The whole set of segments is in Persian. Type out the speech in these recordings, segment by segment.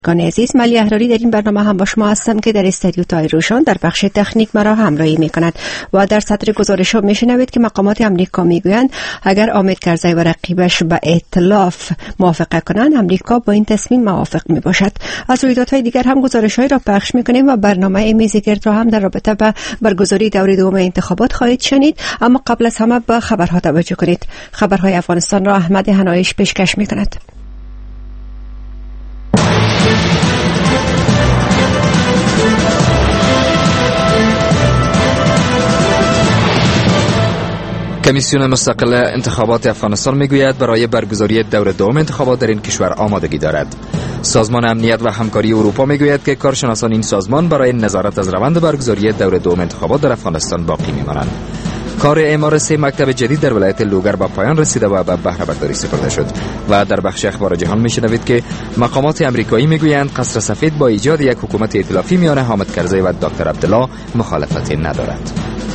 عزیز، ملی احراری در این برنامه هم با شما هستم که در استودیو تای روشن در بخش تکنیک مرا همراهی می‌کند و در سطر گزارش‌ها می‌شنوید که مقامات امریکا می‌گویند اگر حامد کرزی و رقیبش به ائتلاف موافقه کنند، امریکا با این تصمیم موافق میباشد. از رویدادهای دیگر هم گزارش‌هایی را پخش می‌کنیم و برنامه میز گرد را هم در رابطه با برگزاری دوره دوم انتخابات خواهید شنید. اما قبل از همه به خبرها توجه کنید. خبرهای افغانستان را احمد هنایش پیشکش می‌کند. کمیسیون مستقل انتخابات افغانستان میگوید برای برگزاری دور دوم انتخابات در این کشور آمادگی دارد. سازمان امنیت و همکاری اروپا میگوید که کارشناسان این سازمان برای نظارت از روند برگزاری دور دوم انتخابات در افغانستان باقی میمانند. کار اعمار 3 مکتب جدید در ولایت لوگر به پایان رسیده و به بهره برداری سپرده شد. و در بخش اخبار جهان میشنوید که مقامات امریکایی میگویند قصر سفید با ایجاد یک حکومت ائتلافی میان حامد کرزی و دکتر عبدالله مخالفتی ندارد.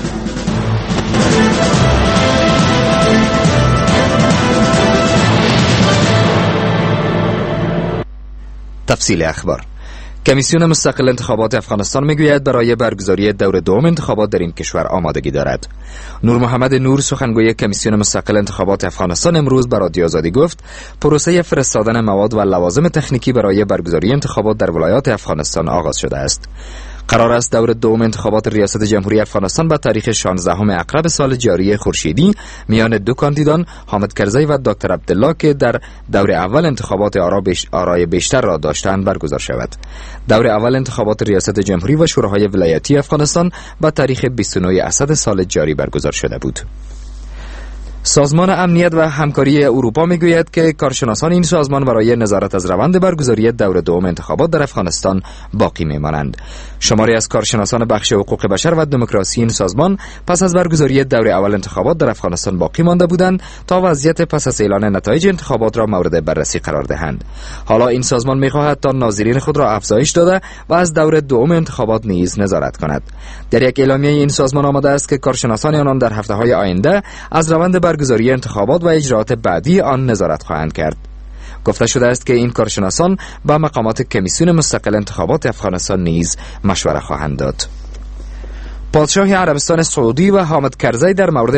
تفصیل اخبار. کمیسیون مستقل انتخابات افغانستان میگوید برای برگزاری دور دوم انتخابات در این کشور آمادگی دارد. نور محمد نور، سخنگوی کمیسیون مستقل انتخابات افغانستان، امروز به رادیو آزادی گفت پروسه فرستادن مواد و لوازم تکنیکی برای برگزاری انتخابات در ولایات افغانستان آغاز شده است. قرار است دور دوم انتخابات ریاست جمهوری افغانستان به تاریخ 16 اکرب سال جاری خورشیدی میان دو کاندیدان حامد کرزی و دکتر عبدالله که در دور اول انتخابات آرای بیشتر را داشتند برگزار شود. دور اول انتخابات ریاست جمهوری و شوراهای ولایتی افغانستان به تاریخ 29 اسد سال جاری برگزار شده بود. سازمان امنیت و همکاری اروپا میگوید که کارشناسان این سازمان برای نظارت از روند برگزاری دور دوم انتخابات در افغانستان باقی میمانند. شماری از کارشناسان بخش حقوق بشر و دموکراسی این سازمان پس از برگزاری دور اول انتخابات در افغانستان باقی مانده بودند تا وضعیت پس از اعلان نتایج انتخابات را مورد بررسی قرار دهند. حالا این سازمان میخواهد تا ناظرین خود را افزایش داده و از دور دوم انتخابات نیز نظارت کند. در یک اعلامیه این سازمان آمده است که کارشناسان آن در هفته‌های آینده از روند برگزاری انتخابات و اجراءات بعدی آن نظارت خواهند کرد. گفته شده است که این کارشناسان با مقامات کمیسیون مستقل انتخابات افغانستان نیز مشوره خواهند داد. پادشاه عربستان سعودی و حامد کرزی در مورد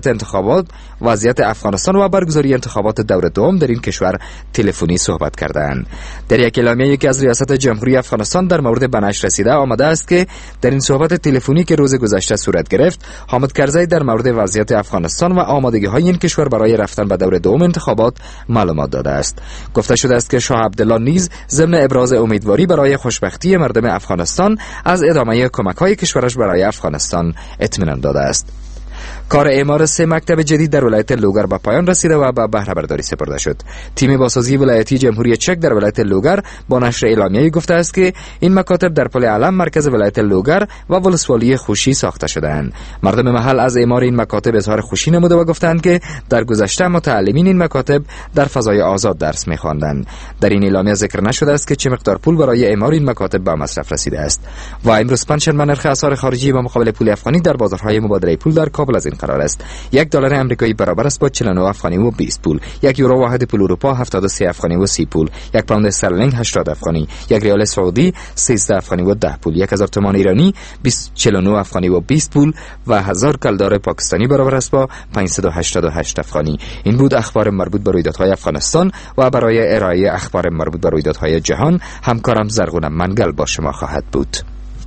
وضعیت افغانستان و برگزاری انتخابات دور دوم در این کشور تلفنی صحبت کردند. در یک اعلامیه‌ای که از ریاست جمهوری افغانستان در مورد به نشر رسیده آمده است که در این صحبت تلفنی که روز گذشته صورت گرفت، حامد کرزی در مورد وضعیت افغانستان و آمادگی‌های این کشور برای رفتن به دور دوم انتخابات معلومات داده است. گفته شده است که شاه عبدالله نیز ضمن ابراز امیدواری برای خوشبختی مردم افغانستان از ادامه کمک‌های کشورش برای افغانستان اطمینان داده است. کار اعمار 3 مکتب جدید در ولایت لوگر به پایان رسیده و به بهره برداری سپرده شد. تیم بازسازی ولایتی جمهوری چک در ولایت لوگر با نشر اعلامیه‌ای گفته است که این مکاتب در پل علم مرکز ولایت لوگر و ولسوالی خوشی ساخته شده‌اند. مردم محل از اعمار این مکاتب اظهار خوشی نموده و گفتند که در گذشته متعلمین این مکاتب در فضای آزاد درس می‌خواندند. در این اعلامیه ذکر نشده است که چه مقدار پول برای اعمار این مکاتب به مصرف رسیده است. و امروز پنجشنبه نرخ اسعار خارجی به مقابل پول افغانی در بازارهای مبادله پول در کابل از این قرار است: $1 آمریکایی برابر است با 49 افغانی و 20 پول. 1 یورو واحد پول اروپا 73 افغانی و 30 پول. 1 پوند استرلینگ 80 افغانی. 1 ریال سعودی 13 افغانی و 10 پول. 1000 تومان ایرانی 49 افغانی و 20 پول و 1000 کلدار پاکستانی برابر است با 588 افغانی. این بود اخبار مربوط به رویدادهای افغانستان و برای ارائه اخبار مربوط به رویدادهای جهان همکارم زرغون منگل با شما خواهد بود.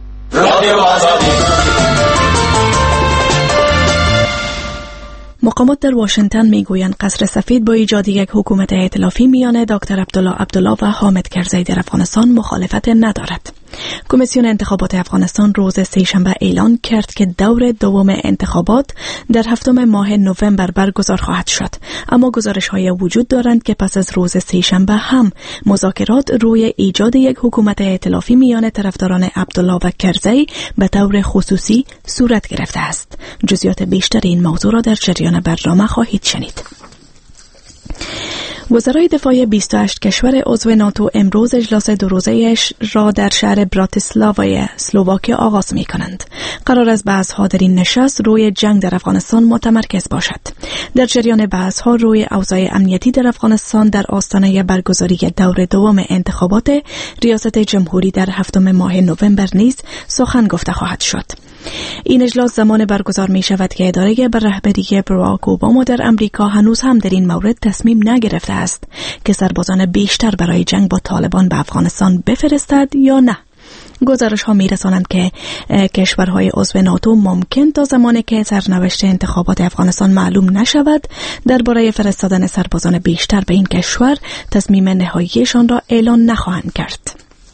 مقامات در واشنگتن میگویند قصر سفید با ایجاد یک حکومت ائتلافی میان دکتر عبدالله و حامد کرزی در افغانستان مخالفت ندارد. کمیسیون انتخابات افغانستان روز سه‌شنبه اعلان کرد که دور دوم انتخابات در 7 ماه نوامبر برگزار خواهد شد، اما گزارش‌های وجود دارند که پس از روز سه‌شنبه هم مذاکرات روی ایجاد یک حکومت ائتلافی میان طرفداران عبدالله و کرزی به طور خصوصی صورت گرفته است. جزئیات بیشتر این موضوع را در جریان برنامه خواهید شنید. وزرای دفاع 28 کشور عضو ناتو امروز اجلاس دو روزه‌اش را در شهر براتیسلاوای اسلواکی آغاز می‌کنند. قرار است بحث‌ها در این نشست روی جنگ در افغانستان متمرکز باشد. در جریان بحث‌ها روی اوضاع امنیتی در افغانستان در آستانه برگزاری دور دوم انتخابات ریاست جمهوری در 7 ماه نوامبر نیز سخن گفته خواهد شد. این اجلاس زمان برگزار می شود که اداره بر رهبری باراک اوباما در امریکا هنوز هم در این مورد تصمیم نگرفته است که سربازان بیشتر برای جنگ با طالبان به افغانستان بفرستد یا نه. گزارش ها می رسانند که کشورهای عضو ناتو ممکن تا زمانی که سرنوشت انتخابات افغانستان معلوم نشود درباره فرستادن سربازان بیشتر به این کشور تصمیم نهاییشان را اعلان نخواهند کرد.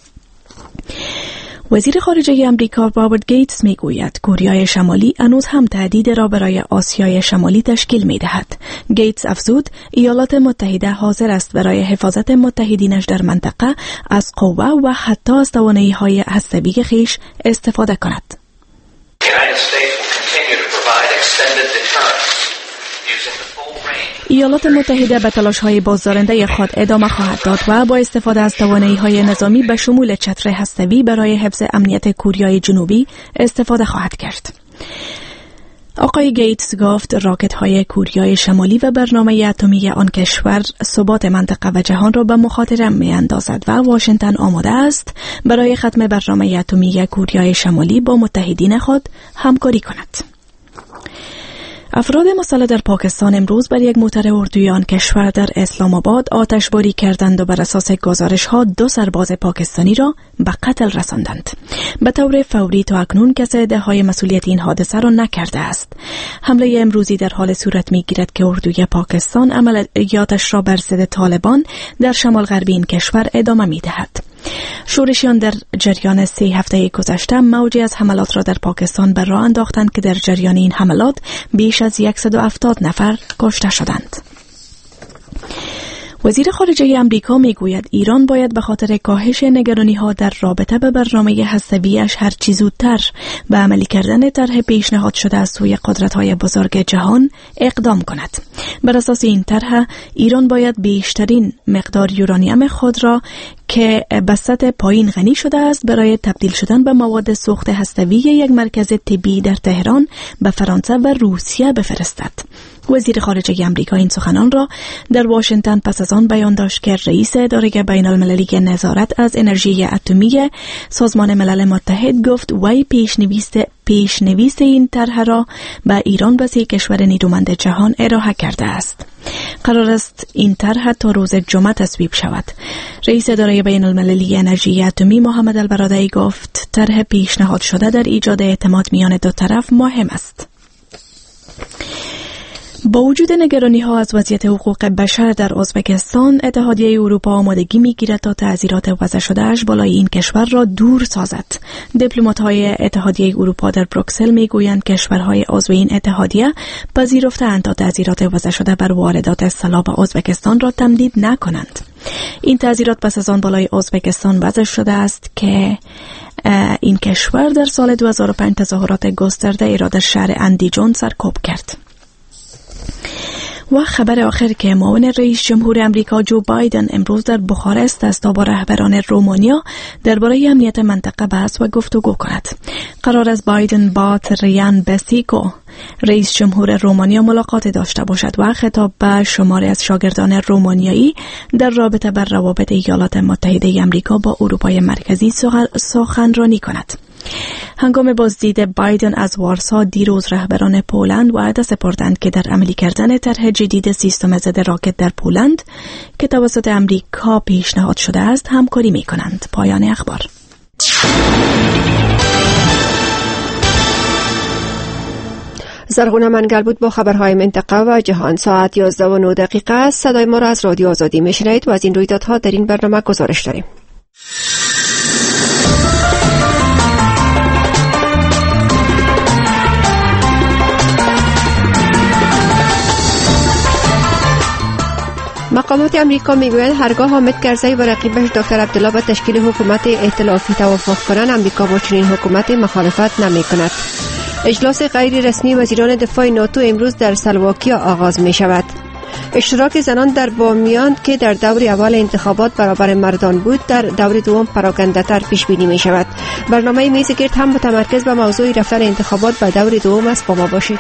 وزیر خارجه امریکا رابرت گیتس میگوید کوریای شمالی هنوز هم تهدید را برای آسیای شمالی تشکیل میدهد. گیتس افزود ایالات متحده حاضر است برای حفاظت متحدینش در منطقه از قوه و حتی از توانایی‌های هسته‌ای خویش استفاده کند. ایالات متحده به تلاش‌های بازدارنده خود ادامه خواهد داد و با استفاده از توانایی‌های نظامی به شمول چتر هسته‌ای برای حفظ امنیت کوریای جنوبی استفاده خواهد کرد. آقای گیتس گفت راکت‌های کوریای شمالی و برنامه اتمی آن کشور ثبات منطقه و جهان را به مخاطره می‌اندازد و واشنگتن آماده است برای ختم برنامه اتمی کوریای شمالی با متحدین خود همکاری کند. افراد مسلح در پاکستان امروز بر یک موتر اردوی آن کشور در اسلام آباد آتشباری کردند و بر اساس گزارش‌ها 2 سرباز پاکستانی را به قتل رساندند. به طور فوری تا اکنون کسی ادعای مسئولیت این حادثه را نکرده است. حمله امروزی در حال صورت می‌گیرد که اردوی پاکستان عملیاتش را بر ضد طالبان در شمال غربی این کشور ادامه می‌دهد. شورشیان در جریان 3 هفته گذشته موجی از حملات را در پاکستان بر راه انداختند که در جریان این حملات بیش از 170 نفر کشته شدند. وزیر خارجه امریکا میگوید ایران باید به خاطر کاهش نگرانی‌ها در رابطه به برنامه هسته‌ایش هر چه زودتر به عملی کردن طرح پیشنهاد شده از سوی قدرت‌های بزرگ جهان اقدام کند. بر اساس این طرح ایران باید بیشترین مقدار یورانیم خود را که به سطح پایین غنی شده است برای تبدیل شدن به مواد سوخت هسته‌ای یک مرکز طبی در تهران به فرانسه و روسیه بفرستد. وزیر خارجه امریکا این سخنان را در واشنگتن پس از آن بیان داشت که رئیس اداره بین‌المللی نظارت از انرژی اتمی سازمان ملل متحد گفت وی پیشنویس این طرح را به ایران و 3 کشور نیرومند جهان ارائه کرده است. قرار است این طرح تا روز جمعه تصویب شود. رئیس اداره بین‌المللی انرژی اتمی محمد البرادعی گفت طرح پیشنهاد شده در ایجاد اعتماد میان 2 طرف مهم است. با وجود نگرانی‌ها از وضعیت حقوق بشر در ازبکستان، اتحادیه اروپا آمادگی می‌گیرد تا تعزیرات وضع شده‌اش بالای این کشور را دور سازد. دیپلمات‌های اتحادیه اروپا در بروکسل می‌گویند کشورهای عضو این اتحادیه پذیرفته‌اند تا تعزیرات وضع شده بر واردات سلاح به ازبکستان را تمدید نکنند. این تعزیرات پس از آن بالای ازبکستان وضع شده است که این کشور در سال 2005 تظاهرات گسترده ای را در شهر اندیجان سرکوب کرد. و خبر آخر که معاون رئیس جمهور امریکا جو بایدن امروز در بخارست است تا با رهبران رومانیا درباره امنیت منطقه بحث و گفتگو کند. قرار است بایدن با تریان بسیکو رئیس جمهور رومانیا ملاقات داشته باشد و خطاب به شماری از شاگردان رومانیایی در رابطه بر روابط ایالات متحده امریکا با اروپای مرکزی سخنرانی کند. هنگام بازدید بایدن از وارسا دیروز رهبران پولند وعده سپردند که در عملی کردن طرح جدید سیستم ضد راکت در پولند که توسط امریکا پیشنهاد شده است همکاری می‌کنند. پایان اخبار. زرغونه منگل بود با خبرهای منطقه و جهان. ساعت 11:09 است. صدای ما را از رادیو آزادی میشنوید و از این رویدادها در این برنامه گزارش داریم. مقامات امریکا میگویند هرگاه حامد کرزی و رقیبش دکتر عبدالله به تشکیل حکومت ائتلافی توافق کنند امریکا با چنین حکومت مخالفت نمی‌کند. اجلاس غیر رسمی وزیران دفاع ناتو امروز در اسلواکی آغاز می شود. اشتراک زنان در بامیان که در دور اول انتخابات برابر مردان بود در دور دوم پراکنده تر پیش بینی می شود. برنامه میز گرد هم متمرکز به موضوع رفتن انتخابات به دور دوم است. با ما باشید.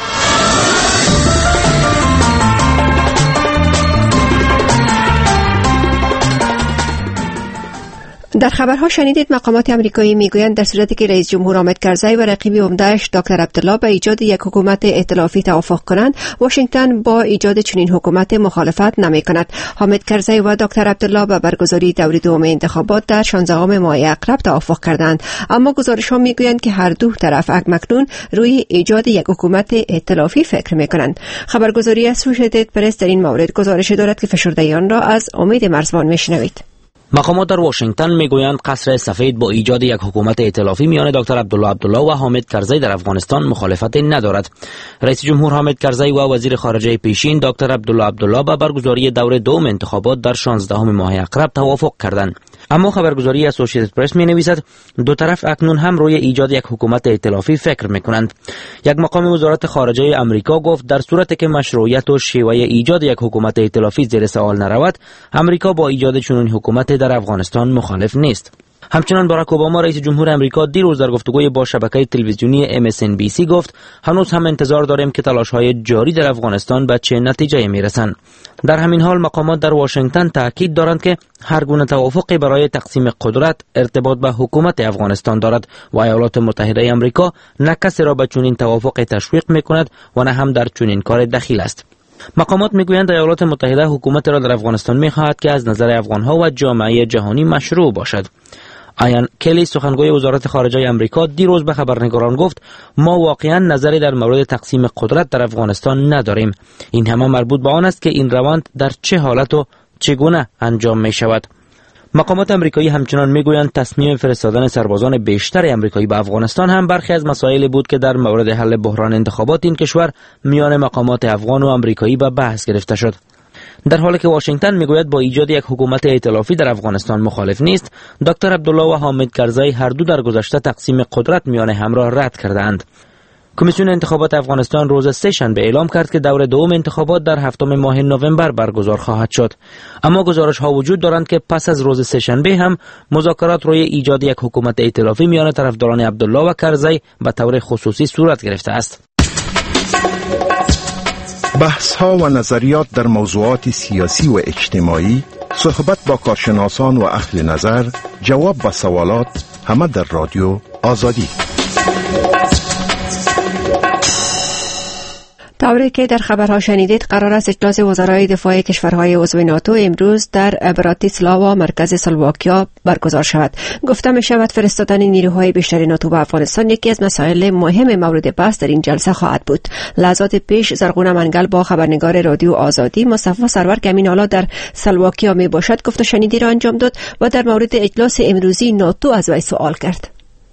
در خبرها شنیدید مقامات آمریکایی میگویند در صورتی که رئیس جمهور حامد کرزی و رقیب عمده‌اش دکتر عبدالله به ایجاد یک حکومت ائتلافی توافق کنند، واشنگتن با ایجاد چنین حکومت مخالفت نمی‌کند. حامد کرزی و دکتر عبدالله به برگزاری دور دوم انتخابات در 16 ماه اقرب توافق کردند، اما گزارش‌ها میگویند که هر دو طرف اکنون روی ایجاد یک حکومت ائتلافی فکر می‌کنند. خبرگزاری اسوشییتد پرس در این مورد گزارش دارد که فشرده آن را از امید مرزبان میشنوید. مقامات در واشنگتن میگویند قصر سفید با ایجاد یک حکومت ائتلافی میان دکتر عبدالله و حامد کرزی در افغانستان مخالفت ندارد. رئیس جمهور حامد کرزی و وزیر خارجه پیشین دکتر عبدالله به برگزاری دور دوم انتخابات در 16 ماه اقرب توافق کردند. اما خبرگزاری اسوشییتد پرس می نویسد دو طرف اکنون هم روی ایجاد یک حکومت ائتلافی فکر میکنند. یک مقام وزارت خارجه امریکا گفت در صورتی که مشروعیت و شیوه ایجاد یک حکومت ائتلافی زیر سوال نرود، امریکا با ایجاد چنین حکومت در افغانستان مخالف نیست. همچنان باراک اوباما رئیس جمهور امریکا دیروز در گفتگوی با شبکه تلویزیونی MSNBC گفت هنوز هم انتظار داریم که تلاش‌های جاری در افغانستان به چه نتیجه میرسند. در همین حال مقامات در واشنگتن تاکید دارند که هر گونه توافقی برای تقسیم قدرت ارتباط به حکومت افغانستان دارد و ایالات متحده آمریکا نه کسی را به چنین توافقی تشویق میکند و نه هم در چنین کار دخیل است. مقامات میگویند ایالات متحده حکومت را در افغانستان میخواهد که از نظر افغانها و جامعه جهانی مشروع باشد. آیان کلی سخنگوی وزارت خارجه آمریکا دیروز به خبرنگاران گفت ما واقعا نظری در مورد تقسیم قدرت در افغانستان نداریم. این همه مربوط به آن است که این روند در چه حالت و چگونه انجام می شود. مقامات آمریکایی همچنان میگویند تصمیم فرستادن سربازان بیشتر آمریکایی به افغانستان هم برخی از مسائلی بود که در مورد حل بحران انتخابات این کشور میان مقامات افغان و آمریکایی به بحث گرفته شد. در حالی که واشنگتن میگوید با ایجاد یک حکومت ائتلافی در افغانستان مخالف نیست، دکتر عبدالله و حامد کرزی هر دو در گذشته تقسیم قدرت میان همراه رد کردند. کمیسیون انتخابات افغانستان روز سه شنبه اعلام کرد که دور دوم انتخابات در 7 ماه نوامبر برگزار خواهد شد. اما گزارش ها وجود دارند که پس از روز سه شنبه هم مذاکرات روی ایجاد یک حکومت ائتلافی میان طرفداران عبدالله و کرزی به طور خصوصی صورت گرفته است. بحث ها و نظریات در موضوعات سیاسی و اجتماعی، صحبت با کارشناسان و اهل نظر، جواب به سوالات، همه در رادیو آزادی. طوری که در خبرها شنیدید، قرار است اجلاس وزرای دفاع کشورهای عضو ناتو امروز در براتیسلاوا مرکز اسلواکیا برگزار شود. گفته می شود فرستادن نیروهای بیشتر ناتو به افغانستان یکی از مسائل مهم مورد بحث در این جلسه خواهد بود. لحظات پیش زرغون منگل با خبرنگار رادیو آزادی مصطفی سرور که همین حالا در اسلواکیا می باشد گفت شنیدی را انجام داد و در مورد اجلاس امروزی ناتو از وی سوال کرد.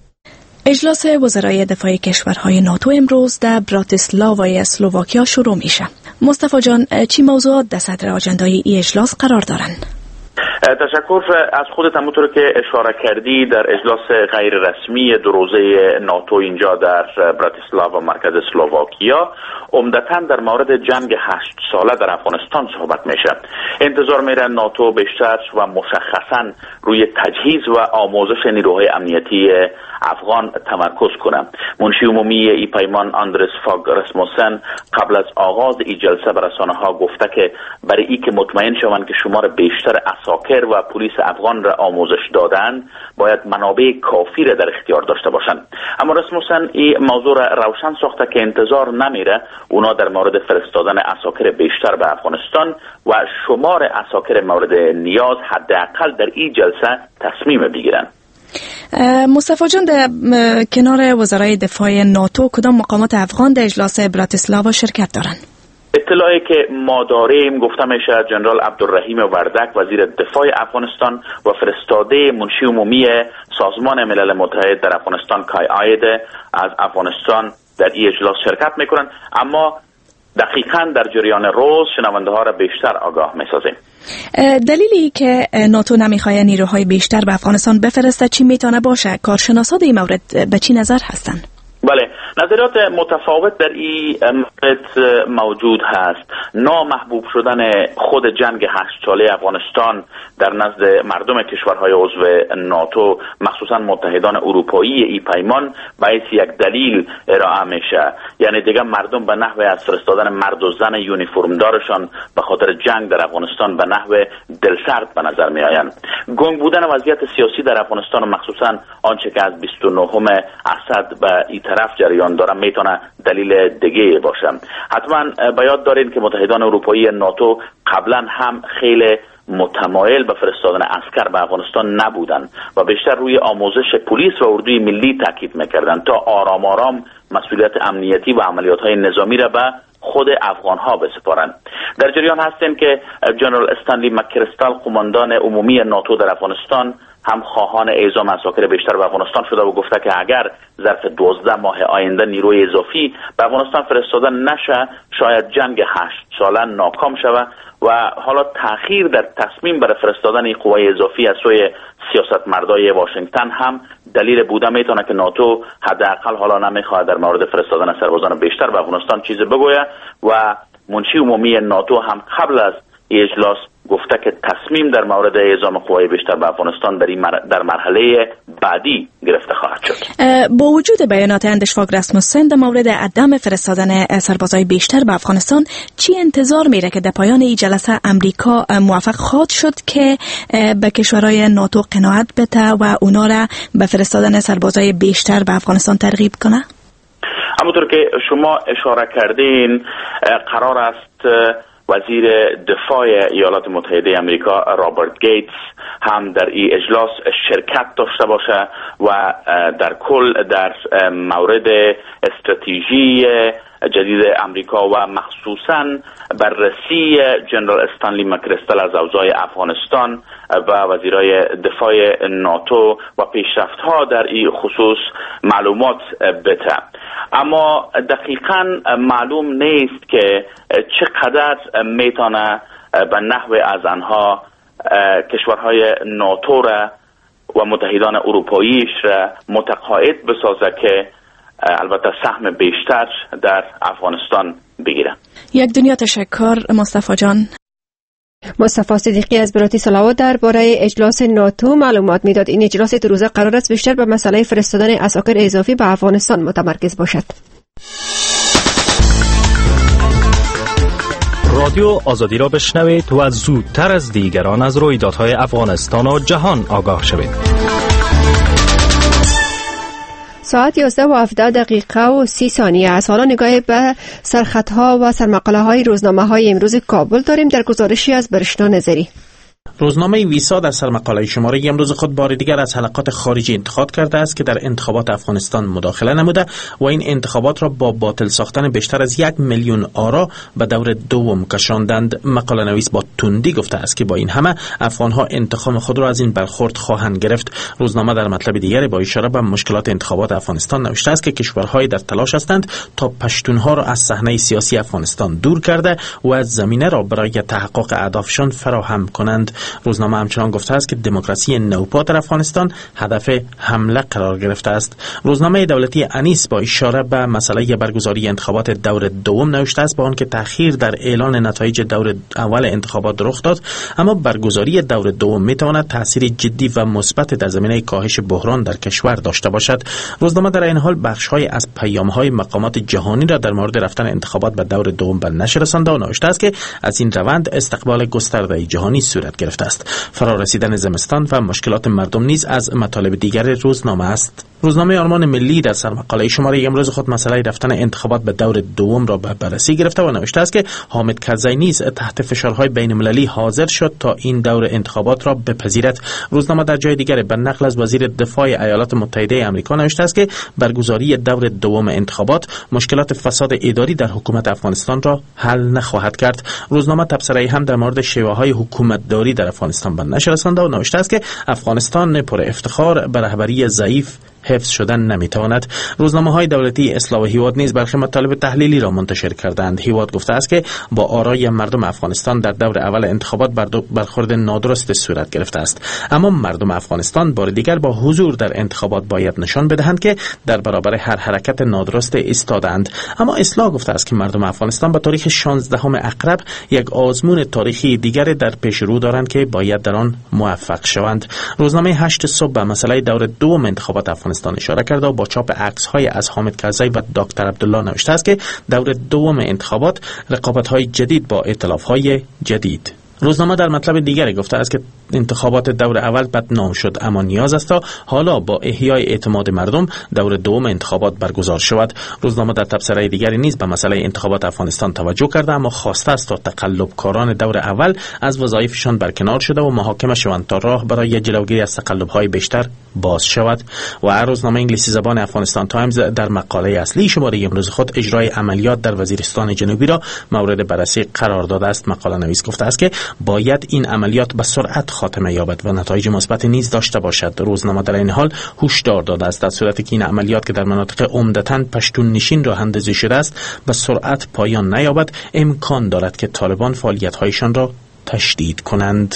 اجلاس وزرای دفاع کشورهای ناتو امروز در براتیسلاوای اسلواکیا شروع میشه. مصطفی جان، چی موضوعات در صدر آجندای این اجلاس قرار دارند؟ تشکر از خودت. همونطور که اشاره کردی در اجلاس غیر رسمی دو روزه ناتو اینجا در براتیسلاوا مرکز اسلواکیا عمدتاً در مورد جنگ 8 ساله در افغانستان صحبت میشه. انتظار میره ناتو بیشتر و مشخصاً روی تجهیز و آموزش نیروهای امنیتی افغان تمرکز کنه. منشی عمومی ای پیمان آندرس فاگ رسموسن قبل از آغاز این جلسه به رسانه‌ها گفته که برای این که مطمئن شوند که شمار بیشتر عساکر و پلیس افغان را آموزش دادن باید منابع کافی را در اختیار داشته باشند. اما رسموسن این موضوع را روشن ساخته که انتظار نمیره اونا در مورد فرستادن عساکر بیشتر به افغانستان و شمار عساکر مورد نیاز حداقل در این جلسه تصمیم بگیرن. مصطفی جان، در کنار وزرای دفاع ناتو کدام مقامات افغان در اجلاس براتیسلاوا شرکت دارند؟ اطلاعی که ما داریم گفته میشه جنرال عبدالرحیم وردک وزیر دفاع افغانستان و فرستاده منشی عمومی سازمان ملل متحد در افغانستان کای آید از افغانستان در این اجلاس شرکت میکنن، اما دقیقاً در جریان روز شنونده ها را بیشتر آگاه میسازیم. دلیلی که ناتو نمیخواد نیروهای بیشتر به افغانستان بفرسته چی میتونه باشه؟ کارشناسان این مورد به چی نظر هستن؟ بله، نظریات متفاوت در این مورد موجود هست. نامحبوب شدن خود جنگ 8 ساله افغانستان در نزد مردم کشورهای عضو ناتو، مخصوصا متحدان اروپایی ای پیمان، باعث یک دلیل ارائه میشه. یعنی دیگه مردم به نحو از فرستادن مرد و زن یونیفرمدارشان به خاطر جنگ در افغانستان به نحو دلسرد به نظر می آیند. گنگ بودن وضعیت سیاسی در افغانستان و مخصوصا آنچه که از 29 اسد به این طرف جریان داره میتونه دلیل دیگه باشه. حتما به یاد دارین که متحدان اروپایی ناتو قبلا هم خیلی متمایل به فرستادن عسکر به افغانستان نبودن و بیشتر روی آموزش پلیس و اردوی ملی تاکید میکردن تا آرام آرام مسئولیت امنیتی و عملیات‌های نظامی را به خود افغان‌ها بسپارند. در جریان هستیم که جنرال استنلی مکریستال، قماندان عمومی ناتو در افغانستان، هم خواهان اعزام عساکر بیشتر به افغانستان شده و گفته که اگر ظرف 12 ماه آینده نیروی اضافی به افغانستان فرستاده نشه شاید جنگ 8 ساله ناکام شود و حالا تأخیر در تصمیم برای فرستادن قوای اضافی از سوی سیاستمدارای واشنگتن هم دلیل بوده میتونه که ناتو حداقل حالا نمیخواد در مورد فرستادن سربازان بیشتر به افغانستان چیزی بگوید و منشی عمومی ناتو هم قبل از اجلاس گفته که تصمیم در مورد اعزام قوای بیشتر به افغانستان در مرحله بعدی گرفته خواهد شد. با وجود بیانات اندیشفاک رسموسن در مورد عدم فرستادن سربازای بیشتر به افغانستان، چی انتظار میره که در پایان این جلسه امریکا موفق خواهد شد که به کشورهای ناتو قناعت بده و اونا را به فرستادن سربازای بیشتر به افغانستان ترغیب کنه؟ همونطور که شما اشاره کردین، قرار است وزیر دفاع ایالات متحده امریکا رابرت گیتس هم در این اجلاس شرکت داشته باشه و در کل در مورد استراتژی جدید امریکا و مخصوصاً بررسی جنرال استنلی مکریستال از اوضاع افغانستان و وزیرای دفاع ناتو و پیشرفت‌ها در این خصوص معلومات بده. اما دقیقاً معلوم نیست که چقدر میتونه به نحو از آنها کشورهای ناتو را و متحدان اروپاییش را متقاعد بسازه که البته سهم بیشتر در افغانستان بگیره. یک دنیا تشکر مصطفی جان. مصطفی صدیقی از براتیسلاوا درباره اجلاس ناتو معلومات میداد. این اجلاس دو روزه قرار است بیشتر به مسئله فرستادن عساکر اضافی به افغانستان متمرکز باشد. رادیو آزادی را بشنوید و زودتر از دیگران از رویدادهای افغانستان و جهان آگاه شوید. ساعت 11:17 است. حالا نگاه به سرخطها و سرمقاله روزنامه های امروز کابل داریم در گزارشی از برشنا نظری. روزنامه ویسا در سرمقاله شماره امروز خود بار دیگر از حلقات خارجی انتقاد کرده است که در انتخابات افغانستان مداخله نموده و این انتخابات را با باطل ساختن بیشتر از 1 میلیون آرا به دور دوم کشاندند. مقاله نویس با تندی گفته است که با این همه افغانها انتقام خود را از این برخورد خواهند گرفت. روزنامه در مطلب دیگری با اشاره به مشکلات انتخابات افغانستان نوشته است که کشورهای در تلاش هستند تا پشتونها را از صحنه سیاسی افغانستان دور کرده و از زمینه را برای تحقق اهدافشان فراهم کنند. روزنامه همچنان گفته است که دموکراسی نوپا در افغانستان هدف حمله قرار گرفته است. روزنامه دولتی انیس با اشاره به مسئله برگزاری انتخابات دور دوم نوشته است با آنکه تأخیر در اعلان نتایج دور اول انتخابات رخ داد، اما برگزاری دور دوم میتواند تأثیر جدی و مثبت در زمینه کاهش بحران در کشور داشته باشد. روزنامه در این حال بخش‌های از پیام‌های مقامات جهانی را در مورد رفتن انتخابات به دور دوم به نشر رسانده و نوشته است که از این روند استقبال گسترده جهانی صورت گرفته است. فرارسیدن زمستان و مشکلات مردم نیز از مطالب دیگر روزنامه است. روزنامه آرمان ملی در سرمقاله شماره امروز خود مسئله رفتن انتخابات به دور دوم را به بررسی گرفته و نوشته است که حامد کرزی نیز تحت فشارهای بین‌المللی حاضر شد تا این دور انتخابات را بپذیرد. روزنامه در جای دیگر به نقل از وزیر دفاع ایالات متحده آمریکا نوشته است که برگزاری دور دوم انتخابات مشکلات فساد اداری در حکومت افغانستان را حل نخواهد کرد. روزنامه تبصره‌ای هم در مورد شیوه‌های حکومتداری در افغانستان به نشر رسانده و نوشته است که افغانستان پر افتخار به رهبری ضعیف حفظ شدن نمیتواند. روزنامه‌های دولتی اصلاح و هیواد نیز برخی مطالب تحلیلی را منتشر کردند. هیواد گفته است که با آرای مردم افغانستان در دور اول انتخابات برخورد نادرست صورت گرفته است، اما مردم افغانستان بار دیگر با حضور در انتخابات باید نشان بدهند که در برابر هر حرکت نادرست ایستادند. اما اصلاح گفته است که مردم افغانستان با تاریخ 16 اقرب یک آزمون تاریخی دیگر در پیش رو دارند که باید در آن موفق شوند. روزنامه 8 صبح به مسئله دور دوم انتخابات افغانستان اشاره کرده و با چاپ عکس‌های از حامد کرزی و دکتر عبدالله نوشته است که دور دوم انتخابات رقابت‌های جدید با ائتلاف‌های جدید. روزنامه در مطلب دیگری گفته است که انتخابات دور اول بدنام شد، اما نیاز است تا حالا با احیای اعتماد مردم دور دوم انتخابات برگزار شود. روزنامه در تبصره دیگری نیز به مسئله انتخابات افغانستان توجه کرده، اما خواسته است تا تقلبکاران دور اول از وظایفشان برکنار شده و محاکمه شوند تا راه برای جلوگیری از تقلب‌های بیشتر باز شود. و روزنامه انگلیسی زبان افغانستان تایمز در مقاله اصلی شماره امروز خود اجرای عملیات در وزیرستان جنوبی را مورد بررسی قرار داده است. مقاله نویس گفته است که باید این عملیات به سرعت خاتمه یابد و نتایج مثبت نیز داشته باشد. روزنامه در این حال هشدار داده است در صورتی که این عملیات که در مناطق عمدتاً پشتون نشین راه اندازی شده است به سرعت پایان نیابد، امکان دارد که طالبان فعالیت‌هایشان را تشدید کنند.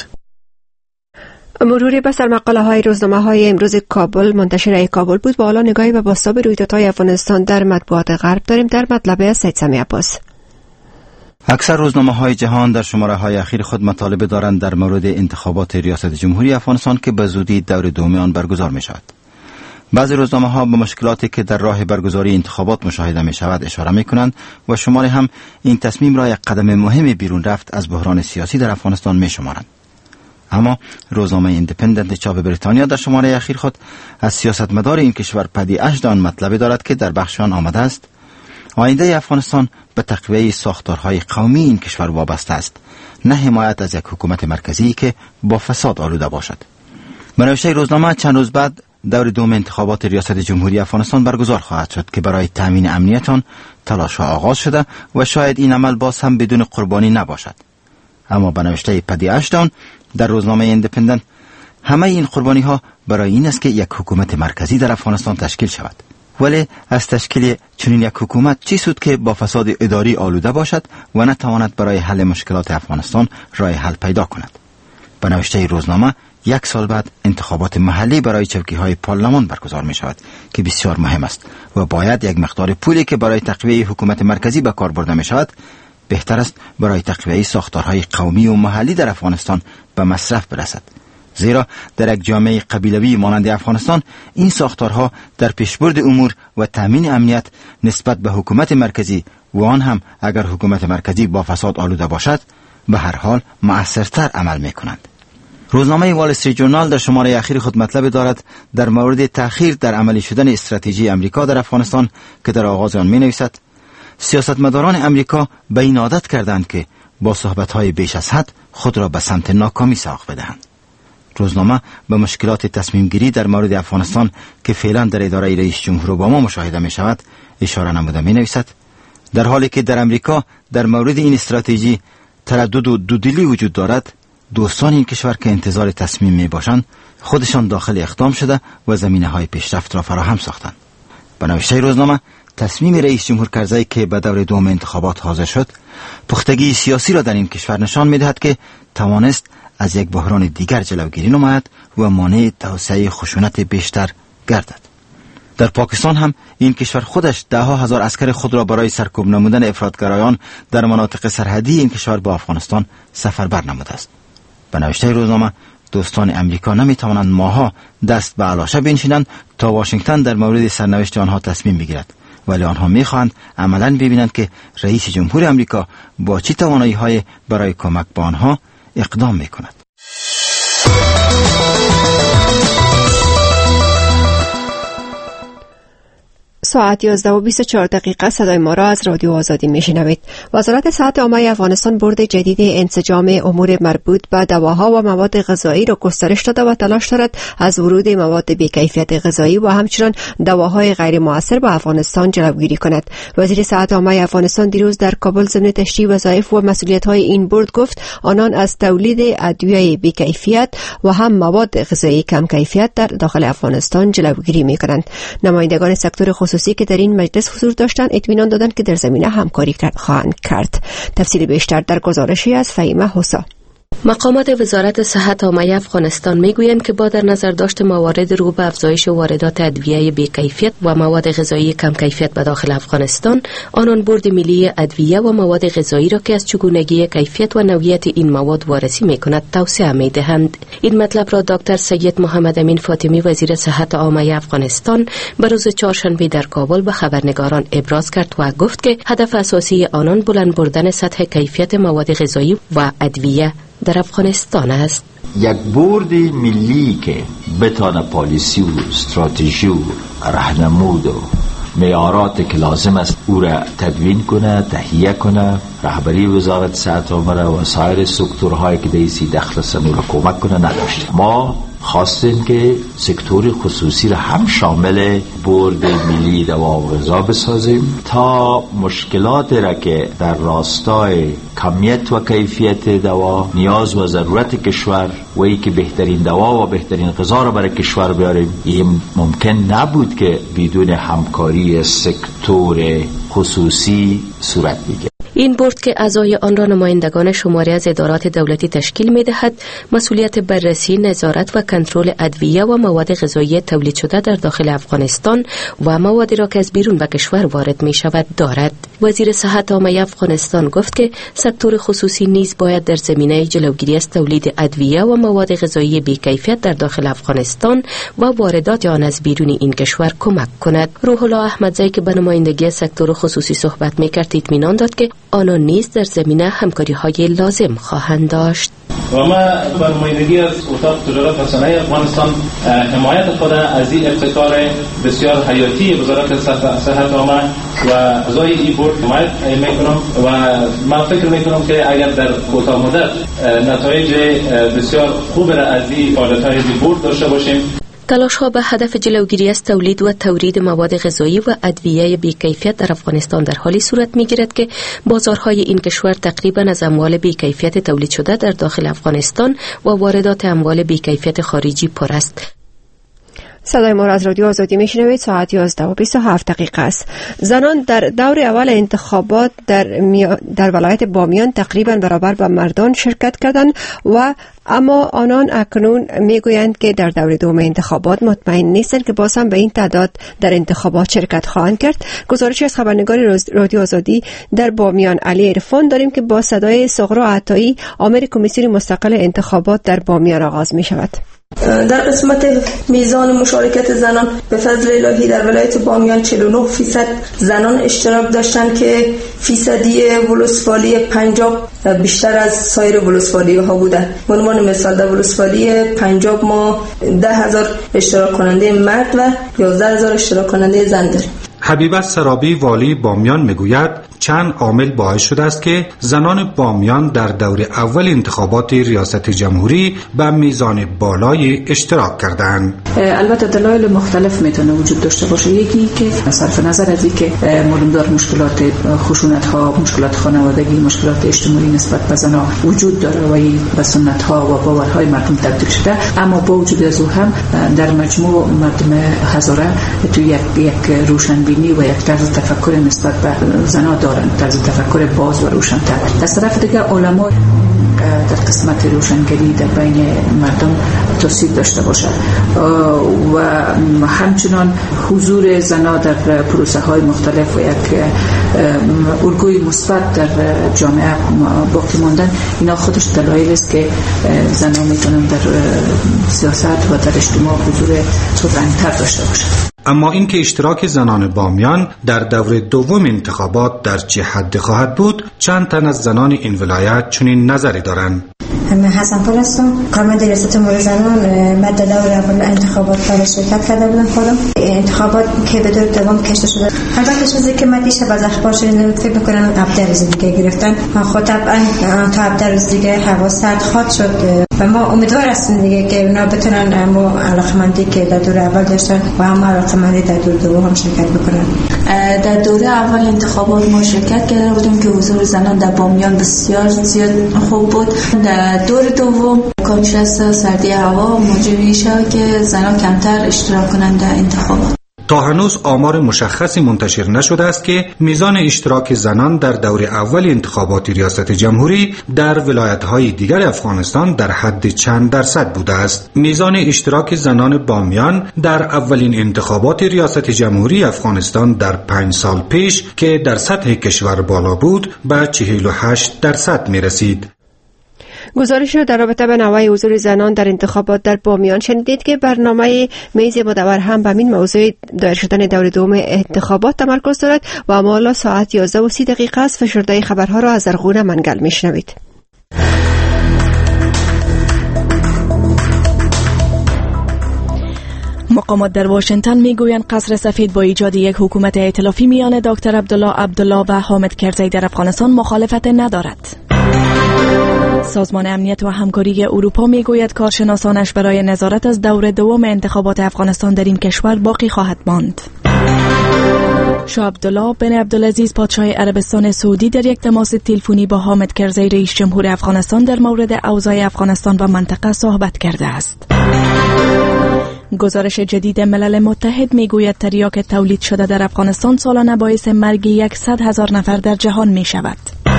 مروری به سرمقاله های روزنامه های امروز کابل منتشره کابل بود. با حالا نگاهی به بازتاب رویدادهای افغانستان در مطبوعات غرب داریم. در مطلب سید سمی عباس. اکثر روزنامه‌های جهان در شماره‌های اخیر خود مطالب دارند در مورد انتخابات ریاست جمهوری افغانستان که به زودی دور دوم آن برگزار می‌شود. بعضی روزنامه‌ها به مشکلاتی که در راه برگزاری انتخابات مشاهده می‌شود اشاره می‌کنند و شماری هم این تصمیم را یک قدم مهم بیرون رفت از بحران سیاسی در افغانستان می‌شمارند. اما روزنامه ایندیپندنت چاپ بریتانیا در شماره اخیر خود از سیاستمدار این کشور پدی اشدان مطلبی دارد که در بخش آن آمده است: آینده افغانستان به تقویت ساختارهای قومی این کشور وابسته است، نه حمایت از یک حکومت مرکزی که با فساد آلوده باشد. به نوشته روزنامه چند روز بعد دور دوم انتخابات ریاست جمهوری افغانستان برگزار خواهد شد که برای تامین امنیت آن تلاش‌ها آغاز شده و شاید این عمل باز هم بدون قربانی نباشد. اما به نوشته پدی اشدان در روزنامه ایندیپندنت همه این قربانی‌ها برای این است که یک حکومت مرکزی در افغانستان تشکیل شود. ولی از تشکیل چنین یک حکومت چی سود که با فساد اداری آلوده باشد و نتواند برای حل مشکلات افغانستان راه حل پیدا کند. به نوشته روزنامه یک سال بعد انتخابات محلی برای چوکی‌های پارلمان برگزار می شود که بسیار مهم است و باید یک مقدار پولی که برای تقویت حکومت مرکزی به کار برده می شود بهتر است برای تقویت ساختارهای قومی و محلی در افغانستان به مصرف برسد. زیرا در یک جامعه قبیلوی مانند افغانستان این ساختارها در پیشبرد امور و تامین امنیت نسبت به حکومت مرکزی و آن هم اگر حکومت مرکزی با فساد آلوده باشد به هر حال مؤثرتر عمل می کنند. روزنامه وال استریت جورنال در شماره اخیر خود مطلب دارد در مورد تأخیر در عملی شدن استراتژی امریکا در افغانستان که در آغاز آن می نویسد: سیاستمداران امریکا به این عادت کردند که با صحبت‌های بیش از حد خود را به سمت ناکامی ساق بدهند. روزنامه به مشکلات تصمیم گیری در مورد افغانستان که فعلا در اداره رئیس جمهور اوباما مشاهده می شود اشاره نموده می نویسد: در حالی که در امریکا در مورد این استراتژی تردد و دودلی وجود دارد، دوستان این کشور که انتظار تصمیم می باشند خودشان داخل اقدام شده و زمینه های پیشرفت را فراهم ساختند. به نوشته روزنامه تصمیم رئیس جمهور کرزی که به دور دوم انتخابات حاضر شد پختگی سیاسی را در این کشور نشان می دهد که توانست از یک بحران دیگر جلوگیری نماید و مانع توسعه خشونت بیشتر گردد. در پاکستان هم این کشور خودش ده‌ها هزار عسکر خود را برای سرکوب نمودن افراطگرایان در مناطق سرحدی این کشور با افغانستان سفربر نموده است. به نوشته روزنامه دوستان امریکا نمی توانند ماها دست به علاشه بنشینند تا واشنگتن در مورد سرنوشت آنها تصمیم بگیرد، ولی آنها می خواهند عملاً ببینند که رئیس جمهور امریکا با چه توانایی‌های برای کمک به آنها اقدام می کند. ساعت 11:24 صدای ما را از رادیو آزادی میشنوید. وزارت صحت عامه افغانستان بورد جدید انسجام امور مربوط به دواها و مواد غذایی را گسترش داده و تلاش دارد از ورود مواد بی‌کیفیت غذایی و همچنین دواهای غیر مؤثر به افغانستان جلوگیری کند. وزیر صحت عامه افغانستان دیروز در کابل ضمن تشریح وظایف و مسئولیت‌های این بورد گفت آنان از تولید ادویه بی‌کیفیت و هم مواد غذایی کم کیفیت در داخل افغانستان جلوگیری می‌کنند. نمایندگان سکتور خصوصی که در این مجلس حضور داشتند اطمینان دادند که در زمینه همکاری خواهند کرد. تفصیل بیشتر در گزارشی از فهیمه حسا. مقامات وزارت صحت عامه افغانستان میگویند که با در نظر داشت موارد رو به افزایش واردات ادویه بی‌کیفیت و مواد غذایی کم کیفیت به داخل افغانستان، آنان بورد ملی ادویه و مواد غذایی را که از چگونگی کیفیت و نوعیت این مواد وارسی میکند توسعه میدهند. این مطلب را دکتر سید محمد امین فاطمی وزیر صحت عامه افغانستان به روز چهارشنبه در کابل به خبرنگاران ابراز کرد و گفت که هدف اساسی آنان بلند بردن سطح کیفیت مواد غذایی و ادویه در افغانستان است. یک بورد ملی که بتانه پالیسی و استراتژی و راهنمود و معیارات که لازم است او را تدوین کنه، تهیه کنه، رهبری وزارت صحت عامه و سایر سکتورهایی که دیسی دخل سن را کمک کنه نداشته. ما خواستیم که سکتور خصوصی را هم شامل بورد ملی دوا و غذا بسازیم تا مشکلات را که در راستای کمیت و کیفیت دوا، نیاز و ضرورت کشور و ای که بهترین دوا و بهترین غذا را برای کشور بیاریم، این ممکن نبود که بدون همکاری سکتور خصوصی صورت بگیرد. این بورد که اعضای آن را نمایندگان شماری از ادارات دولتی تشکیل می‌دهد، مسئولیت بررسی، نظارت و کنترل ادویه و مواد غذایی تولید شده در داخل افغانستان و موادی را که از بیرون به کشور وارد می‌شود دارد. وزیر صحت عامه افغانستان گفت که سکتور خصوصی نیز باید در زمینه جلوگیری از تولید ادویه و مواد غذایی بی‌کیفیت در داخل افغانستان و واردات آن از بیرون این کشور کمک کند. روح الله احمدزی که به نمایندگی سکتور خصوصی صحبت می‌کرد اطمینان داد که آنان نیز در زمینه همکاری‌های لازم خواهند داشت. و ما به نمایندگی از اتاق تجارت و صنایع افغانستان حمایت خود از این ابتکار بسیار حیاتی وزارت صحت عامه و اعضای این بورد حمایت میکنم و من فکر میکنم که اگر در کوتاه مدت نتایج بسیار خوب را از این فعالیت‌های بورد داشته باشیم، تلاش ها به هدف جلوگیری از تولید و تورید مواد غذایی و ادویه بی‌کیفیت در افغانستان در حالی صورت می‌گیرد که بازارهای این کشور تقریباً از اموال بی‌کیفیت تولید شده در داخل افغانستان و واردات اموال بی‌کیفیت خارجی پر است. صدای ما را از رادیو آزادی میشنوید. ساعت 11:27 است. زنان در دور اول انتخابات در ولایت بامیان تقریبا برابر با مردان شرکت کردند و اما آنان اکنون میگویند که در دور دوم انتخابات مطمئن نیستند که باز هم به این تعداد در انتخابات شرکت خواهند کرد. گزارشی از خبرنگار رادیو آزادی در بامیان علی عرفان داریم که با صدای سغرا عطایی عامل کمیسیون مستقل انتخابات در بامیان آغاز می شود. در قسمت میزان مشارکت زنان به فضل الهی در ولایت بامیان 49% زنان اشتراک داشتند که فیصدی ولسوالی پنجاب بیشتر از سایر ولسوالی ها بوده. به عنوان مثال در ولسوالی پنجاب ما 10,000 اشتراک کننده مرد و 11,000 اشتراک کننده زن داریم. حبیبه سرابی والی بامیان میگوید چند عامل باعث شده است که زنان بامیان در دور اول انتخابات ریاست جمهوری به میزان بالای اشتراک کردند. البته دلایل مختلف میتونه وجود داشته باشه. یکی که صرف نظر از اینکه معلوم دار مشکلات خشونت ها، مشکلات خانوادگی، مشکلات اجتماعی نسبت به زنان وجود داره و این به سنت ها و باورهای مردم تبدیل شده، اما با وجود از او هم در مجموع مردم هزاره تو یک روشنبینی و یک طرز تفکر نسبت به زنان دارند، طرز تفکر باز و روشن‌تر. از طرف دیگر علما در قسمت روشنگری در بین مردم تاثیر داشته باشد و همچنان حضور زنان در پروسه های مختلف و یک الگوی مثبت در جامعه باقی ماندن، اینا خودش دلایل است که زنان میتونن در سیاست و در اجتماع حضور پررنگ‌تر داشته باشند. اما اینکه اشتراک زنان بامیان در دور دوم انتخابات در چه حد خواهد بود، چند تن از زنان این ولایت چنین نظری دارند. من حسن پور هستم، کارمند ریاست امور زنان. بعد دور اول انتخابات برای شرکت کرده بودم خودم. انتخابات که به دور دوم کشته شده. البته چیزی که من دیشب از اخبار شنیدم فکر می‌کنم 17 روز دیگه گرفتن. خب طبعا تا 17 روز دیگه هوا سرد خواهد شد و ما امیدوار هستیم دیگه که اونا بتونن همون علاقمندی که در دور اول داشتن و هم علاقمندی در دور دوم هم شرکت بکنن. در دوره اول انتخابات ما شرکت کرده بودیم که حضور زنان در بامیان بسیار زیاد خوب بود. در دور دوم کمشست سردی هوا موجب میشه که زنان کمتر اشتراک کنند در انتخابات. تا هنوز آمار مشخصی منتشر نشده است که میزان اشتراک زنان در دور اول انتخابات ریاست جمهوری در ولایت‌های دیگر افغانستان در حد چند درصد بوده است. میزان اشتراک زنان بامیان در اولین انتخابات ریاست جمهوری افغانستان در 5 سال پیش که در سطح کشور بالا بود به 48% می‌رسید. گزارش را در رابطه به نوع حضور زنان در انتخابات در بامیان شنیدید که برنامه میز مدور هم به این موضوع دایر شدن دور دوم انتخابات تمرکز دارد و حالا ساعت 11:30 است. فشرده خبرها را از زرغون منگل میشنوید. مقامات در واشنگتن میگویند قصر سفید با ایجاد یک حکومت ائتلافی میان دکتر عبدالله و حامد کرزی در افغانستان مخالفت ندارد. سازمان امنیت و همکاری اروپا میگوید کارشناسانش برای نظارت از دور دوم انتخابات افغانستان در این کشور باقی خواهد ماند. شاه عبدالله بن عبدالعزیز پادشاه عربستان سعودی در یک تماس تلفنی با حامد کرزی رئیس جمهور افغانستان در مورد اوضاع افغانستان و منطقه صحبت کرده است. گزارش جدید ملل متحد میگوید تریاک تولید شده در افغانستان سالانه باعث مرگ 100,000 نفر در جهان می شود.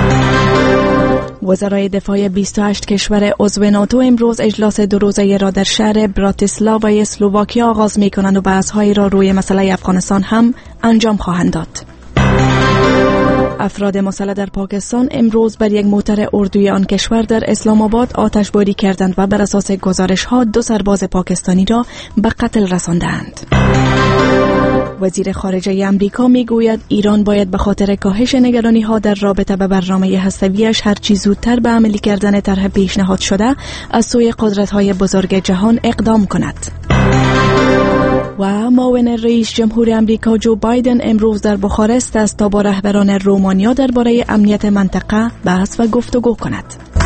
وزرای دفاع 28 کشور عضو ناتو امروز اجلاس 2 روزه را در شهر براتیسلاوا اسلوواکیا آغاز می کنند و بحث‌هایی را روی مسئله افغانستان هم انجام خواهند داد. افراد مسلح در پاکستان امروز بر یک موتر اردوی آن کشور در اسلام آباد آتشباری کردند و بر اساس گزارش‌ها 2 سرباز پاکستانی را به قتل رساندند. وزیر خارجه امریکا میگوید ایران باید به خاطر کاهش نگرانی‌ها در رابطه به برنامه هسته‌ایش هرچی زودتر به عملی کردن طرح پیشنهاد شده از سوی قدرت‌های بزرگ جهان اقدام کند. و معاون رئیس جمهور امریکا جو بایدن امروز در بخارست است تا با رهبران رومانیا درباره امنیت منطقه بحث و گفتگو کند.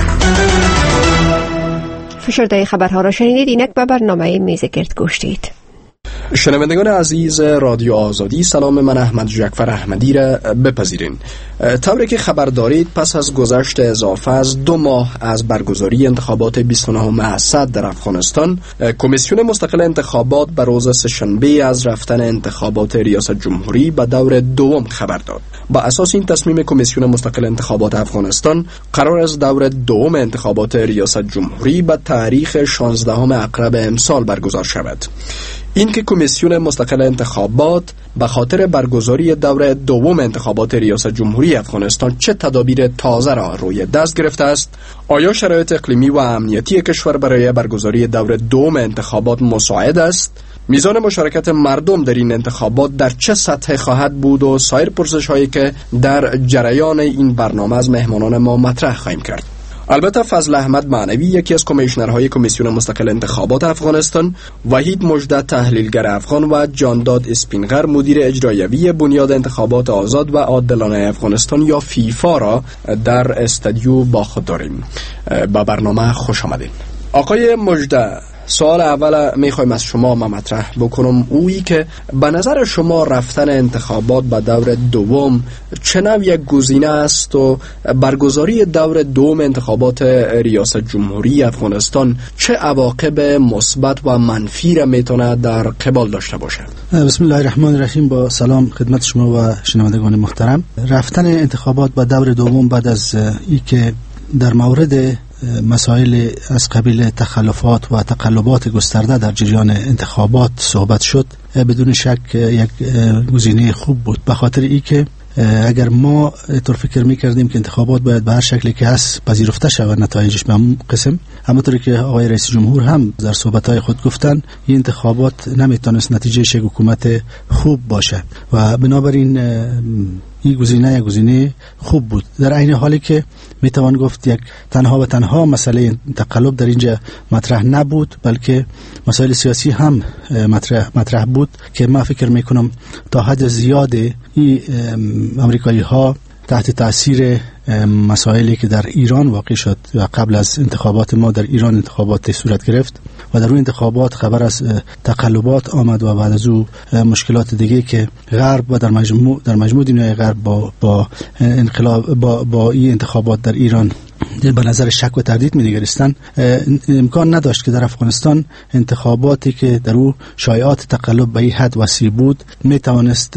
فشرده خبرها را شنیدید. اینک به برنامه میز گرد گوشتید. شنوندگان عزیز رادیو آزادی، سلام من احمد جعفر احمدی را بپذیرین. طوری که خبر دارید پس از گذشت اضافه از 2 ماه از برگزاری انتخابات 29 اسد در افغانستان، کمیسیون مستقل انتخابات به روز سه‌شنبه از رفتن انتخابات ریاست جمهوری به دور دوم خبر داد. با اساس این تصمیم کمیسیون مستقل انتخابات افغانستان قرار است دور دوم انتخابات ریاست جمهوری به تاریخ 16 اکرب امسال برگزار شود. این که کمیسیون مستقل انتخابات به خاطر برگزاری دور دوم انتخابات ریاست جمهوری افغانستان چه تدابیر تازه را روی دست گرفته است، آیا شرایط اقلیمی و امنیتی کشور برای برگزاری دور دوم انتخابات مساعد است، میزان مشارکت مردم در این انتخابات در چه سطح خواهد بود و سایر پرسش‌هایی که در جریان این برنامه از مهمانان ما مطرح خواهیم کرد. البته فضل احمد معنوی، یکی از کمیشنرهای کمیسیون مستقل انتخابات افغانستان، وحید مژده تحلیلگر افغان و جانداد اسپینغر مدیر اجرایوی بنیاد انتخابات آزاد و عادلانه افغانستان یا فیفا را در استودیو با خود داریم. با برنامه خوش آمدین. آقای مژده، سوال اول میخوایم از شما مطرح بکنم، اویی که به نظر شما رفتن انتخابات به دور دوم چه نوع یک گزینه است و برگزاری دور دوم انتخابات ریاست جمهوری افغانستان چه عواقب مثبت و منفی را میتونه در قبال داشته باشه؟ بسم الله الرحمن الرحیم. با سلام خدمت شما و شنوندگان محترم. رفتن انتخابات به دور دوم بعد از ای که در مورد مسائل از قبیل تخلفات و تقلبات گسترده در جریان انتخابات صحبت شد، بدون شک یک گزینه خوب بود، به خاطر ای که اگر ما طور فکر می‌کردیم که انتخابات باید به هر شکلی که هست پذیرفته شود نتایجش به همون قسم، همونطوری که آقای رئیس جمهور هم در صحبت‌های خود گفتن، این انتخابات نمیتونست نتیجه یک حکومت خوب باشه و بنابراین این گزینه یک گزینه خوب بود. در عین حالی که میتوان گفت یک تنها و تنها مسئله تقلب در اینجا مطرح نبود، بلکه مسائل سیاسی هم مطرح بود که ما فکر میکنم تا حد زیاد این امریکایی ها تحت تاثیر مسائلی که در ایران واقع شد و قبل از انتخابات ما در ایران انتخابات صورت گرفت و در اون انتخابات خبر از تقلبات آمد و بعد از او مشکلات دیگه که غرب و در مجموع دنیای غرب با انقلاب با این انتخابات در ایران به نظر شک و تردید می‌نگریستند، امکان نداشت که در افغانستان انتخاباتی که در او شایعات تقلب به این حد وسیع بود میتوانست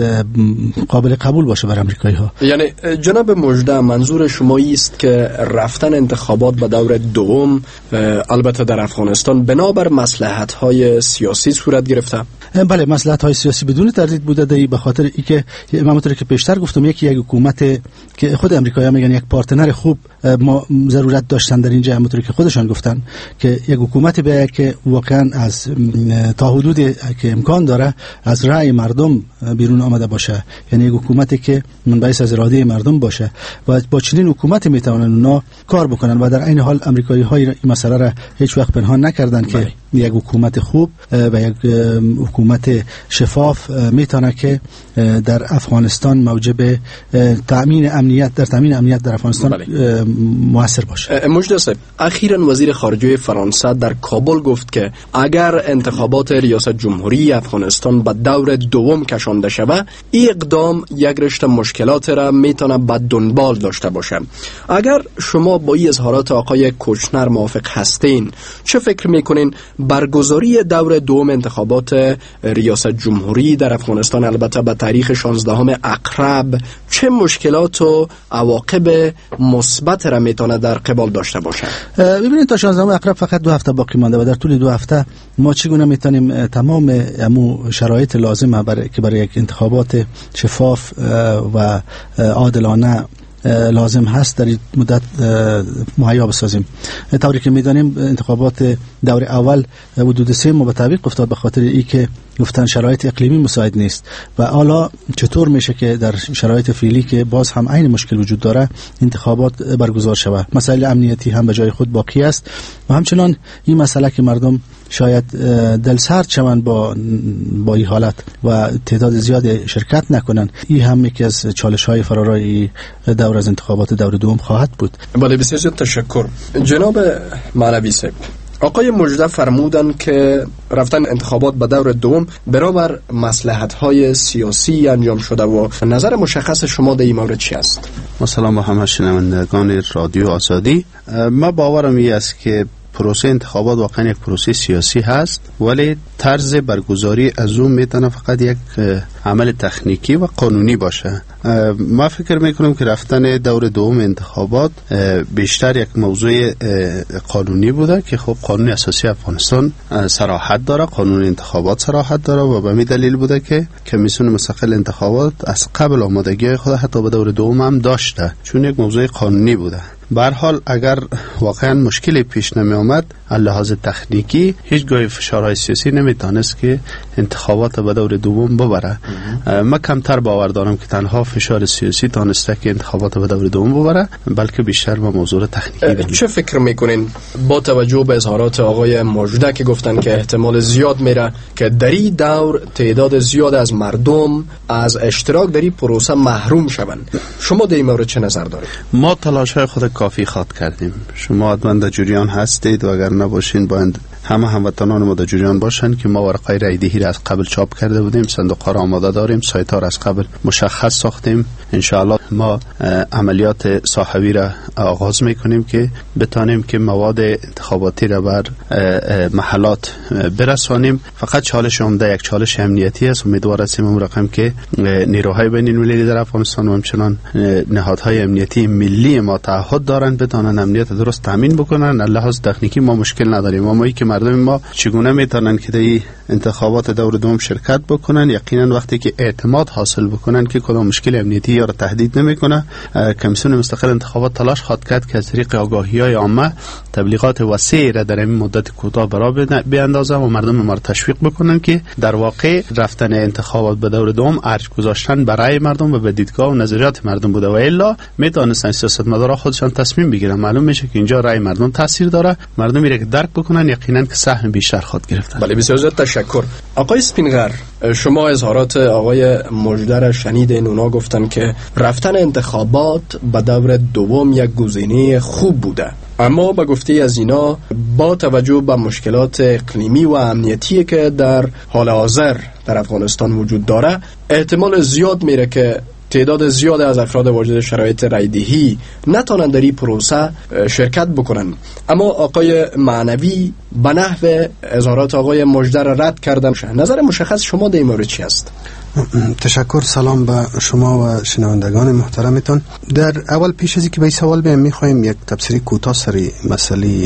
قابل قبول باشه بر امریکایی‌ها. یعنی جناب مژده، منظور شما است که رفتن انتخابات به دور دوم البته در افغانستان بنابر مصلحت‌های سیاسی صورت گرفته؟ بله، مصلحت‌های سیاسی بدون تردید بوده، به خاطر اینکه همونطور که پیشتر گفتم یک حکومت که خود امریکایی‌ها میگن یک پارتنر خوب ما ضرورت داشتن در اینجا، همونطور که خودشان گفتن که یک حکومت به که واقعا از تا حدودی که امکان داره از رأی مردم بیرون آمده باشه، یعنی یک حکومتی که منبعث از اراده مردم باشه و با چنین حکومتی میتونن اونا کار بکنن و در عین حال امریکایی‌ها این مسئله را هیچ وقت پنهان نکردن که یک حکومت خوب و یک حکومت شفاف میتونه که در افغانستان موجب تامین امنیت در افغانستان موثر باشه. مجده صاحب، اخیراً وزیر خارجه فرانسه در کابل گفت که اگر انتخابات ریاست جمهوری افغانستان به دور دوم کشانده شود، این اقدام یک رشته مشکلات را میتونه به دنبال داشته باشه. اگر شما با این اظهارات آقای کوچنر موافق هستین، چه فکر میکنین برگزاری دور دوم انتخابات ریاست جمهوری در افغانستان البته به تاریخ 16 اقرب چه مشکلات و عواقب مثبت را میتونه در قبال داشته باشه؟ ببینید تا 16 اقرب فقط 2 هفته باقی مانده و در طول 2 هفته ما چگونه میتونیم تمام شرایط لازمه برای یک انتخابات شفاف و عادلانه لازم هست در این مدت مهیا بسازیم. طوری که میدانیم انتخابات دور اول حدود 3 ماه به تعویق افتاد به خاطر ای که گفتن شرایط اقلیمی مساعد نیست و حالا چطور میشه که در شرایط فعلی که باز هم عین مشکل وجود داره انتخابات برگزار شود. مسائل امنیتی هم به جای خود باقی است و همچنان این مسئله که مردم شاید دلسرد شوند با این حالت و تعداد زیاد شرکت نکنن، این هم یکی از چالش‌های فرارای دور از انتخابات دور دوم خواهد بود. بله، بسیار زیاد تشکر. جناب معنوی صاحب، آقای مژده فرمودن که رفتن انتخابات به دور دوم برابر مصلحت‌های سیاسی انجام شده و نظر مشخص شما در این مورد چی است؟ سلام به همه شنوندگان رادیو آزادی. ما باورم این است که پروسه انتخابات واقعا یک پروسه سیاسی هست، ولی طرز برگزاری از اون میتونه فقط یک عمل تکنیکی و قانونی باشه. ما فکر میکنم که رفتن دور دوم انتخابات بیشتر یک موضوع قانونی بوده که خب قانون اساسی افغانستان صراحت داره، قانون انتخابات صراحت داره و به همین دلیل بوده که کمیسیون مستقل انتخابات از قبل آمادگی خود حتی به دور دوم هم داشته، چون یک موضوع قانونی بوده. به هر حال اگر واقعا مشکلی پیش نمی آمد از لحاظ تکنیکی هیچگاه فشارهای سیاسی نمیتونست که انتخابات به دور دوم ببره. من کمتر باور دارم که تنها فشار سیاسی تانسته که انتخابات به دور دوم ببره، بلکه بیشتر به موضوع تکنیکی. چه فکر میکنین با توجه به اظهارات آقای مژده که گفتن که احتمال زیاد میره که در این دور تعداد زیاد از مردم از اشتراک در این پروسه محروم شوند، شما در این مورد چه نظر دارید؟ ما تلاش‌های خود کافی خواهد کردیم. شما حتما در جریان هستید و اگر نباشین باید همه هموطنان ما در جریان باشن که ما ورقه رای دهی را از قبل چاپ کرده بودیم، صندوق‌ها را آماده داریم، سایت‌ها را از قبل مشخص ساختیم. ان شاءالله ما عملیات صاحبی را آغاز میکنیم که بتانیم که مواد انتخاباتی را بر محلات برسانیم. فقط چالش عمده یک چالش امنیتی است. امیدوار هستیم اون رقم که نیروهای بین‌المللی در افغانستان و همچنان نهادهای امنیتی ملی ما تعهد دارن بتانن امنیت درست تامین بکنن. لحاظ تکنیکی ما مشکل نداریم، اما ای که مردم ما چگونه میتونن که در این انتخابات دور دوم شرکت بکنن. یقینا وقتی که اعتماد حاصل بکنن که کدام مشکل امنیتی یا را تهدید نمیکنه، کمیسیون مستقل انتخابات تلاش خواهد کرد که از طریق آگاهی‌های عامه تبلیغات وسیع را در این مدت کوتاه برای بیاندازه و مردم ما را تشویق بکنن که در واقع رفتن انتخابات به دور دوم ارج گذاشتن برای مردم و به دیدگاه و نظریات مردم بوده و الا میتونستن سیاستمدارا خودشان تصمیم بگیرن. معلوم میشه که اینجا رأی مردم تاثیر داره، مردم میره که درک بکنن یقینا که سهم بیشتر خود گرفتن. بله بسیار زیاد تشکر. آقای اسپینغر، شما اظهارات آقای مژده را شنیدین. اونا گفتن که رفتن انتخابات به دور دوم یک گزینه خوب بوده، اما به گفته از اینا با توجه به مشکلات اقلیمی و امنیتی که در حال حاضر در افغانستان وجود داره، احتمال زیاد میره که تعداد زیاد از افراد واجد شرایط رایدهی نتونن در این پروسه شرکت بکنن. اما آقای معنوی به نحو اظهارات آقای مژده را رد کردن. نظر مشخص شما در این مورد چی است؟ تشکر. سلام به شما و شنوندگان محترمتان. در اول پیش از اینکه به این سوال بیایم میخوایم یک تفسیر کوتاه سر مسئله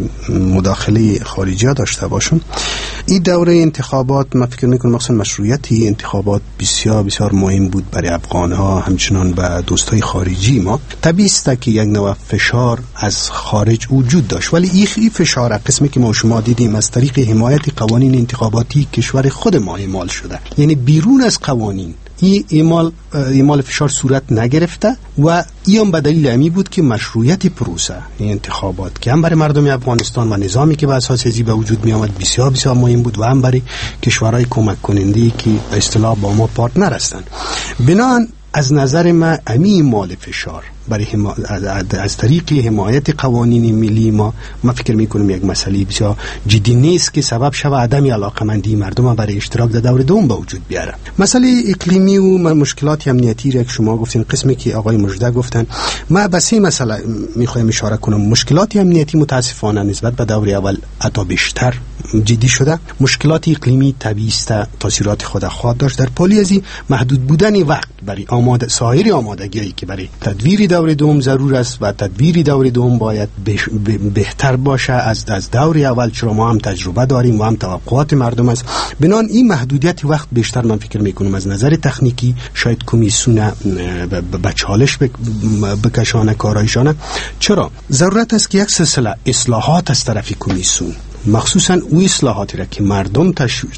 مداخله خارجی ها داشته باشم. این دوره انتخابات من فکر میکنم مخصوصا مشروعیتی انتخابات بسیار بسیار مهم بود برای افغان ها، همچنان به دوستای خارجی ما. طبیعی است که یک نوع فشار از خارج وجود داشت، ولی این فشار قسمی که ما شما دیدیم از طریق حمایت قوانین انتخاباتی کشور خود ما اعمال شده، یعنی بیرون از قوانین این اعمال فشار صورت نگرفته و این به دلیل امی بود که مشروعیت پروسه این انتخابات که هم برای مردم افغانستان و نظامی که به اساس ازی به وجود می آمد بسیار بسیار مهم بود و هم برای کشورهای کمک کننده که به اصطلاح با ما پارتنر هستند. بنابراین از نظر من امی اعمال فشار برای از طریق حمایت قوانین ملی ما فکر میکنم یک مسئله بسیار جدی نیست که سبب شود عدم علاقمندی مردم برای اشتراک در دور دوم به وجود بیاره. مسئله اقلیمی و مشکلات امنیتی را که شما گفتین، قسمی که آقای مژده گفتن، ما به سه مسئله میخوایم اشاره کنم. مشکلات امنیتی متاسفانه نسبت به دور اول حتی بیشتر جدی شده. مشکلات اقلیمی طبیعی است تاثیرات خود خواهد داشت. در پالی از محدود بودن وقت برای سایر آمادگی‌ای که برای تدویر دور دوم ضرور است و تدبیر دور دوم باید بهتر باشه از دور اول، چرا ما هم تجربه داریم و هم توقعات مردم است. بنان این محدودیت وقت بیشتر من فکر میکنم از نظر تکنیکی شاید کمیسیون به چالش بکشانه کارایشانه. چرا ضرورت است که یک سلسله اصلاحات از طرف کمیسیون، مخصوصا او اصلاحاتی را که مردم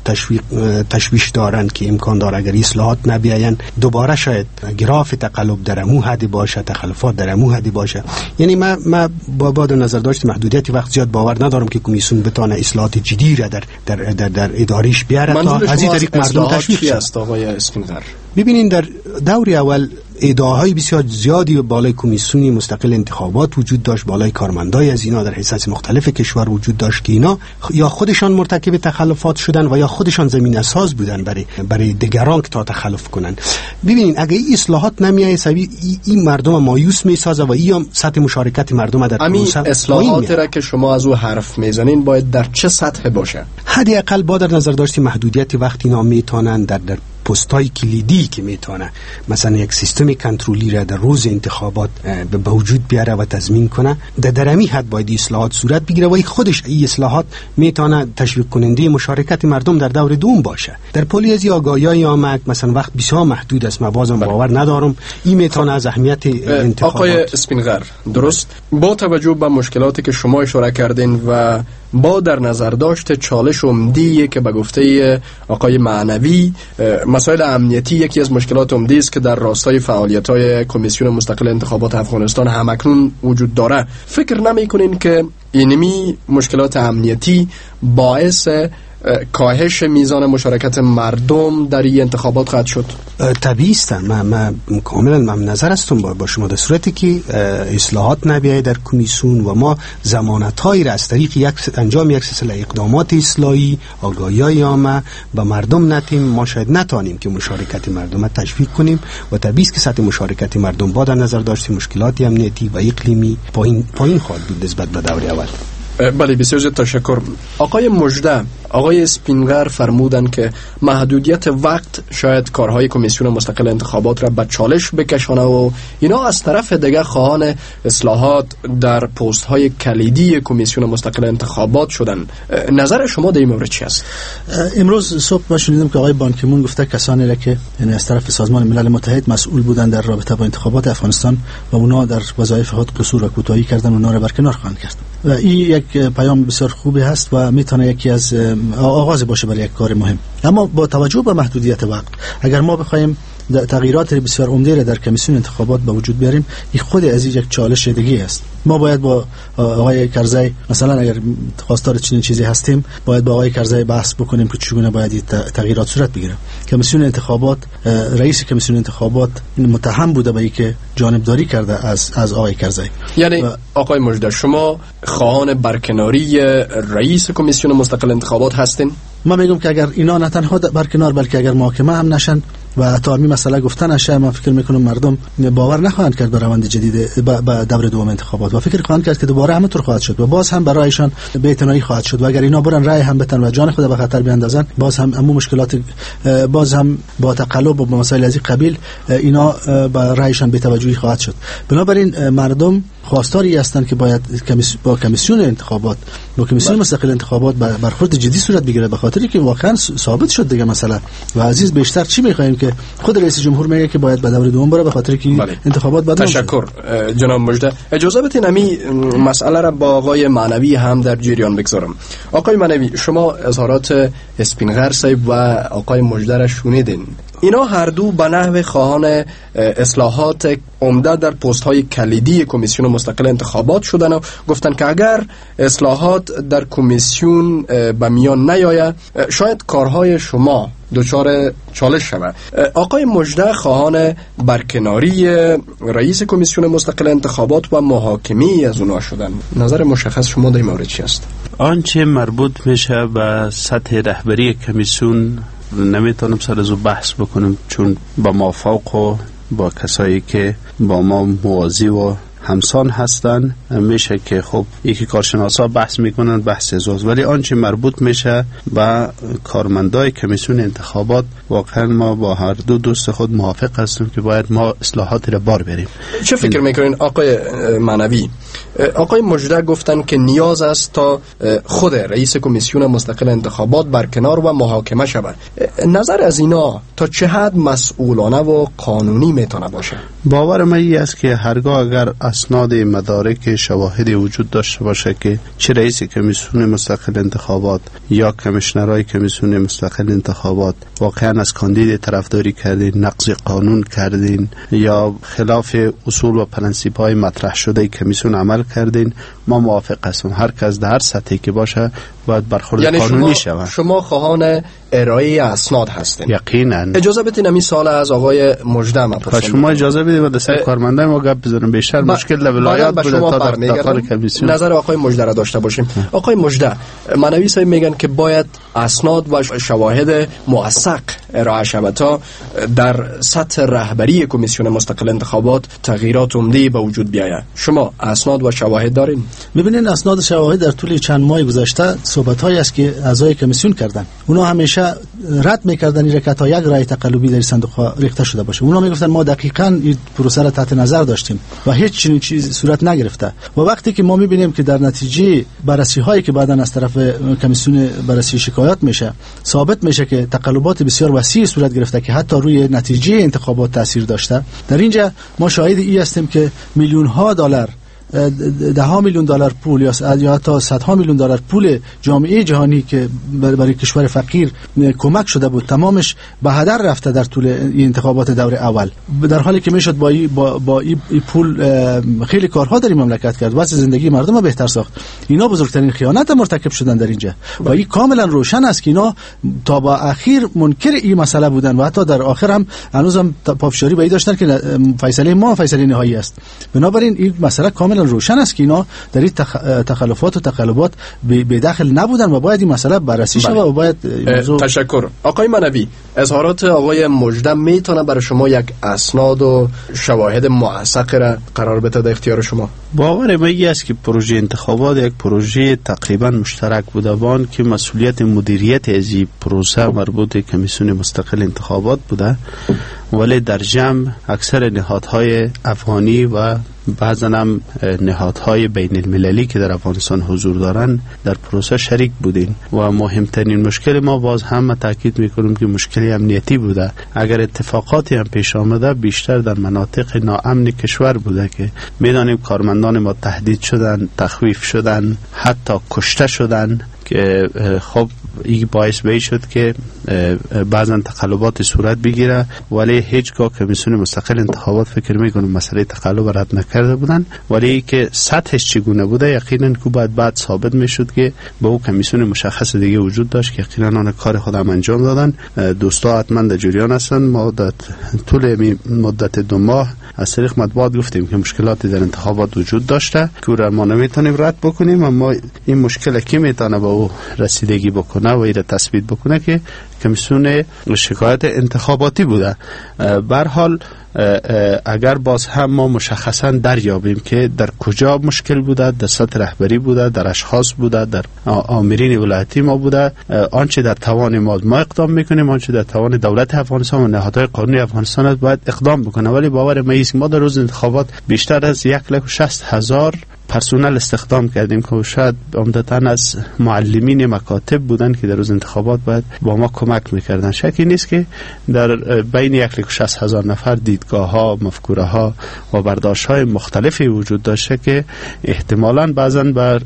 تشویش دارند که امکان داره اگر اصلاحات نبیاین دوباره شاید گراف تقلب در امو حدی باشه، تخلفات در امو حدی باشه. یعنی من با نظر داشت محدودیت وقت زیاد باور ندارم که کمیسیون بتونه اصلاحات جدی را در اداریش بیاره تا از این طریق مردم تشویق است. آقای اسپینغر، ببینین در دور اول ادعاهای بسیار زیادی بالای کمیسیون مستقل انتخابات وجود داشت، بالای کارمندای از اینا در حیثیت مختلف کشور وجود داشت که اینا یا خودشان مرتکب تخلفات شدن و یا خودشان زمینه ساز بودن برای دیگران که تا تخلف کنن. ببینین اگه این اصلاحات نمیای سبی این مردم مایوس میسازه و این سطح مشارکت مردم در پروسه اصلاحات را که شما از او حرف میزنین باید در چه سطح باشه؟ حداقل با در نظر داشتی محدودیت وقتی اینا میتونن در پستای کلیدی که میتونه مثلا یک سیستم کنترلی را در روز انتخابات به وجود بیاره و تضمین کنه، در امی حد باید اصلاحات صورت بگیره و خودش این اصلاحات میتونه تشویق کننده مشارکت مردم در دور دوم باشه. در پلی از آگاهی آمد مثلا وقت بسیار محدود است، من بازم باور ندارم این میتونه از اهمیت انتخابات. آقای اسپینغر، درست با توجه به مشکلاتی که شما اشاره کردین و با در نظر داشت چالش عمدی که به گفته آقای معنوی مسائل امنیتی یکی از مشکلات عمده است که در راستای فعالیت‌های کمیسیون مستقل انتخابات افغانستان همکنون وجود داره، فکر نمی‌کنین که اینمی مشکلات امنیتی باعث کاهش میزان مشارکت مردم در این انتخابات خواهد شد؟ طبیعی است. من کاملا نظر هستم با شما. در صورتی که اصلاحات نبیاید در کمیسیون و ما ضمانت‌هایی را از طریق انجام یک سلسله اقدامات اصلاحی آگاهی عامه به مردم ندیم، ما شاید نتوانیم که مشارکت مردم تشویق کنیم و طبیعی است که سطح مشارکت مردم با در نظر داشت مشکلات امنیتی و اقلیمی پایین خواهد بود نسبت به دور اول. بله بسیار زیاد تشکر. آقای مژده، آقای اسپینغر فرمودن که محدودیت وقت شاید کارهای کمیسیون مستقل انتخابات را به چالش بکشانه و اینا از طرف دیگه خواهان اصلاحات در پست های کلیدی کمیسیون مستقل انتخابات شدن. نظر شما در این مورد چی است؟ امروز صبح ما شنیدیم که آقای بان کی مون گفته کسانی را که یعنی از طرف سازمان ملل متحد مسئول بودن در رابطه با انتخابات افغانستان و اونا در وظایف خود قصور و کوتاهی کردن، اونا را برکنار خواهند کرد. و این یک پیام بسیار خوبی هست و میتونه یکی از آغاز باشه برای یک کار مهم. اما با توجه به محدودیت وقت، اگر ما بخوایم تغییرات بسیار عمده را در کمیسیون انتخابات به وجود بیاریم، این خود از یک چالش دیگه است. ما باید با آقای کرزی مثلا اگر خواستار چنین چیزی هستیم، باید با آقای کرزی بحث بکنیم که چگونه باید این تغییرات صورت بگیره. کمیسیون انتخابات، رئیس کمیسیون انتخابات متهم بوده به اینکه جانبداری کرده از آقای کرزی. یعنی آقای مجده، شما خواهان برکناری رئیس کمیسیون مستقل انتخابات هستین؟ ما میگم که اگر اینا نه تنها برکنار بلکه اگر محاکمه هم نشن و تا همین مسئله گفتن نشه، من فکر میکنم مردم باور نخواهند کرد به روند جدید به دور دوم انتخابات و فکر خواهند کرد که دوباره همونطور خواهد شد و باز هم برایشان بی‌اعتنایی خواهد شد و اگر اینا برن رای هم بتن و جان خود به خطر بیاندازن، باز هم همون مشکلات، باز هم با تقلب و با مسائل از این قبیل اینا به رایشان بی‌توجهی خواهد شد. بنابراین مردم خواستاری هستند که باید با کمیسیون انتخابات، با کمیسیون مستقل انتخابات برخورد جدی صورت بگیره، به خاطری که واقعا ثابت شد دیگه مسئله. و عزیز بیشتر چی می‌خوایم که خود رئیس جمهور میگه که باید به دور دوم بره به خاطر که انتخابات بعد. تشکر جناب مجده. اجازه بدین امی مسئله را با آقای معنوی هم در جریان بگذارم. آقای معنوی، شما اظهارات اسپینغر صاحب و آقای مجده را شنیدین. اینا هر دو به نحو خواهان اصلاحات عمده در پست های کلیدی کمیسیون مستقل انتخابات شدن و گفتن که اگر اصلاحات در کمیسیون به میان نیاید، شاید کارهای شما دچار چالش شود. آقای مجده خواهان برکناری رئیس کمیسیون مستقل انتخابات و محاکمه از اونا شدن. نظر مشخص شما در این مورد چی است؟ آنچه مربوط میشه به سطح رهبری کمیسیون نمیتونم سر از او بحث بکنم، چون با موافق و با کسایی که با ما موازی و همسان هستن میشه که خب یکی کارشناسا بحث میکنن بحث زوز، ولی آنچه مربوط میشه به کارمندای کمیسیون انتخابات واقعا ما با هر دو دوست خود موافق هستیم که باید ما اصلاحات را بار بریم. چه فکر میکنین آقای معنوی؟ آقای مجده گفتن که نیاز است تا خود رئیس کمیسیون مستقل انتخابات برکنار و محاکمه شود. نظر از اینا تا چه حد مسئولانه و قانونی میتونه باشه؟ باور من این است که هرگاه اگر اسناد مدارک شواهدی وجود داشته باشه که چه رئیس کمیسیون مستقل انتخابات یا کمیشنرهای کمیسیون مستقل انتخابات واقعا از کاندید طرفداری کردین، نقض قانون کردین یا خلاف اصول و پرنسیپ های مطرح شده کمیسیون عمل کردین، ما موافق هستیم هر کس در هر سطحی که باشه باید برخورد قانونی شود. شما خواهان ارائه اسناد هستین؟ یقینا. اجازه بدین این سوال از آقای مجده ما پرسیدم. شما اجازه بدید و دسته کارمندای ما گپ بزنیم، بیشتر مشکل لولایات بوده تا داخل کمیسیون. نظر آقای مجده را داشته باشیم. آقای مجده، معنوی صاحب میگن که باید اسناد و شواهد موثق ارائه شود تا در سطح رهبری کمیسیون مستقل انتخابات تغییرات عمده به وجود بیاید. شما اسناد و شواهد دارین؟ ببینید اسناد و شواهد در طول چند ماه گذشته صحبت‌هایی است که اعضای کمیسیون کردن. اونا همیشه رد می‌کردن این که تا یک رای تقلبی در صندوق ریخته شده باشه. اونا میگفتن ما دقیقاً این پروسه را تحت نظر داشتیم و هیچ چنین چیزی صورت نگرفته. و وقتی که ما می‌بینیم که در نتیجه بررسی‌هایی که بعداً از طرف کمیسیون بررسی شکایات میشه، ثابت میشه که تقلبات بسیار وسیع صورت گرفته که حتی روی نتیجه انتخابات تاثیر داشته. در اینجا ما شاهد این هستیم که میلیون‌ها دلار، $10 میلیون پول یا تا $100 میلیون پول جامعه جهانی که برای کشور فقیر کمک شده بود تمامش به هدر رفته در طول این انتخابات دور اول، در حالی که میشد با این پول خیلی کارها در این مملکت کرد، واسه زندگی مردم بهتر ساخت. اینا بزرگترین خیانت مرتکب شدن در اینجا و این کاملا روشن است که اینا تا با اخیر منکر این مسئله بودن و حتی در آخر هم هنوزم پافشاری به این داشتن که فیصله ما فیصله نهایی است. بنابراین این مسئله کاملا کاملا روشن است که اینا در این تخلفات و تقلبات به داخل نبودن و باید این مسئله بررسی شه و باید تشکر. آقای منوی، اظهارات آقای مجده میتونه برای شما یک اسناد و شواهد موثق را قرار بده در اختیار شما؟ باور من است که پروژه انتخابات یک پروژه تقریبا مشترک بوده وان که مسئولیت مدیریت از این پروسه مربوط کمیسیون مستقل انتخابات بوده، ولی در جمع اکثر نهادهای افغانی و بعضا هم نهادهای بین المللی که در افغانستان حضور دارن در پروسه شریک بودین و مهمترین مشکل ما باز هم تاکید میکنم که مشکل امنیتی بوده. اگر اتفاقاتی هم پیش آمده بیشتر در مناطق ناامن کشور بوده که میدانیم کارمندان ما تهدید شدن، تخویف شدن، حتی کشته شدن که خب این باعث به شد که بعضا تقلبات صورت بگیره، ولی هیچگاه کمیسیون مستقل انتخابات فکر میکنم مسئله تقلب رد نکرده بودن، ولی که سطحش چگونه بوده یقینا که بعد ثابت میشد که به او کمیسیون مشخص دیگه وجود داشت که یقینا آن کار خودم انجام دادن. دوستا حتما در جریان هستن. ما در طول مدت 2 ماه از طریق مطبوعات گفتیم که مشکلاتی در انتخابات وجود داشته که ما نمیتونیم رد بکنیم، اما این مشکل کی میتونه به او رسیدگی بکنه و این تثبیت بکنه که کمیسیون شکایت انتخاباتی بوده. به هر حال اگر باز هم ما مشخصا دریابیم که در کجا مشکل بوده، در سطح رهبری بوده، در اشخاص بوده، در آمرین ولایتی ما بوده، آنچه در توان ما اقدام میکنیم، آنچه در توان دولت افغانستان و نهادهای قانونی افغانستان است باید اقدام بکنه. ولی باور ما است ما در روز انتخابات بیشتر از 160,000 پرسونل استخدام کردیم که شاید عمدتاً از معلمین مکاتب بودن که در روز انتخابات باید با ما کمک میکردن. شکی نیست که در بین 160,000 نفر دیدگاه ها، مفکوره ها و برداشت های مختلفی وجود داشته که احتمالاً بعضاً بر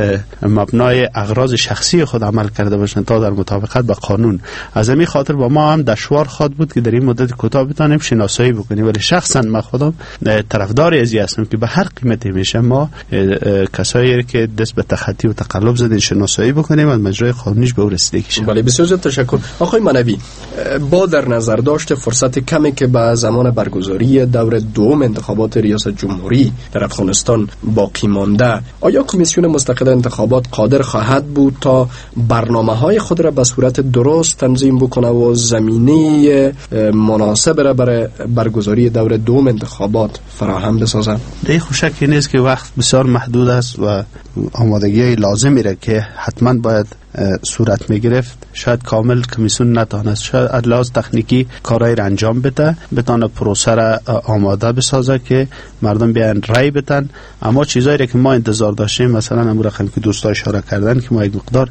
مبنای اغراض شخصی خود عمل کرده باشند تا در مطابقت با قانون. از همین خاطر با ما هم دشوار خواهد بود که در این مدت کوتاه بتونیم شناسایی بکنیم، ولی شخصاً من خودم طرفدار ازی هستم که به هر قیمتی میشه ما کسایی که دست به تخطی و تقلب زدن شناسایی بکنیم و مجرای قانونیش به او رسیدگی شه. بله، بسیار زیاد تشکر. آقای منوی، با در نظر داشت فرصت کمی که به زمان برگزاری دور دوم انتخابات ریاست جمهوری در افغانستان باقی مانده، آیا کمیسیون مستقل انتخابات قادر خواهد بود تا برنامه‌های خود را به صورت درست تنظیم بکنه و زمینه مناسب را برای برگزاری دور دوم انتخابات فراهم بسازه؟ دیگه خوشکی نیست که وقت بسیار محدود است و آمادگی لازمی را که حتما باید صورت می گرفت شاید کامل کمیسیون نتانست، شاید از لحاظ تکنیکی کارهای را انجام بده، بتانه پروسه را آماده بسازه که مردم بیان رای بدن. اما چیزایی را که ما انتظار داشتیم، مثلا همون رقم که دوستا اشاره کردن که ما یک مقدار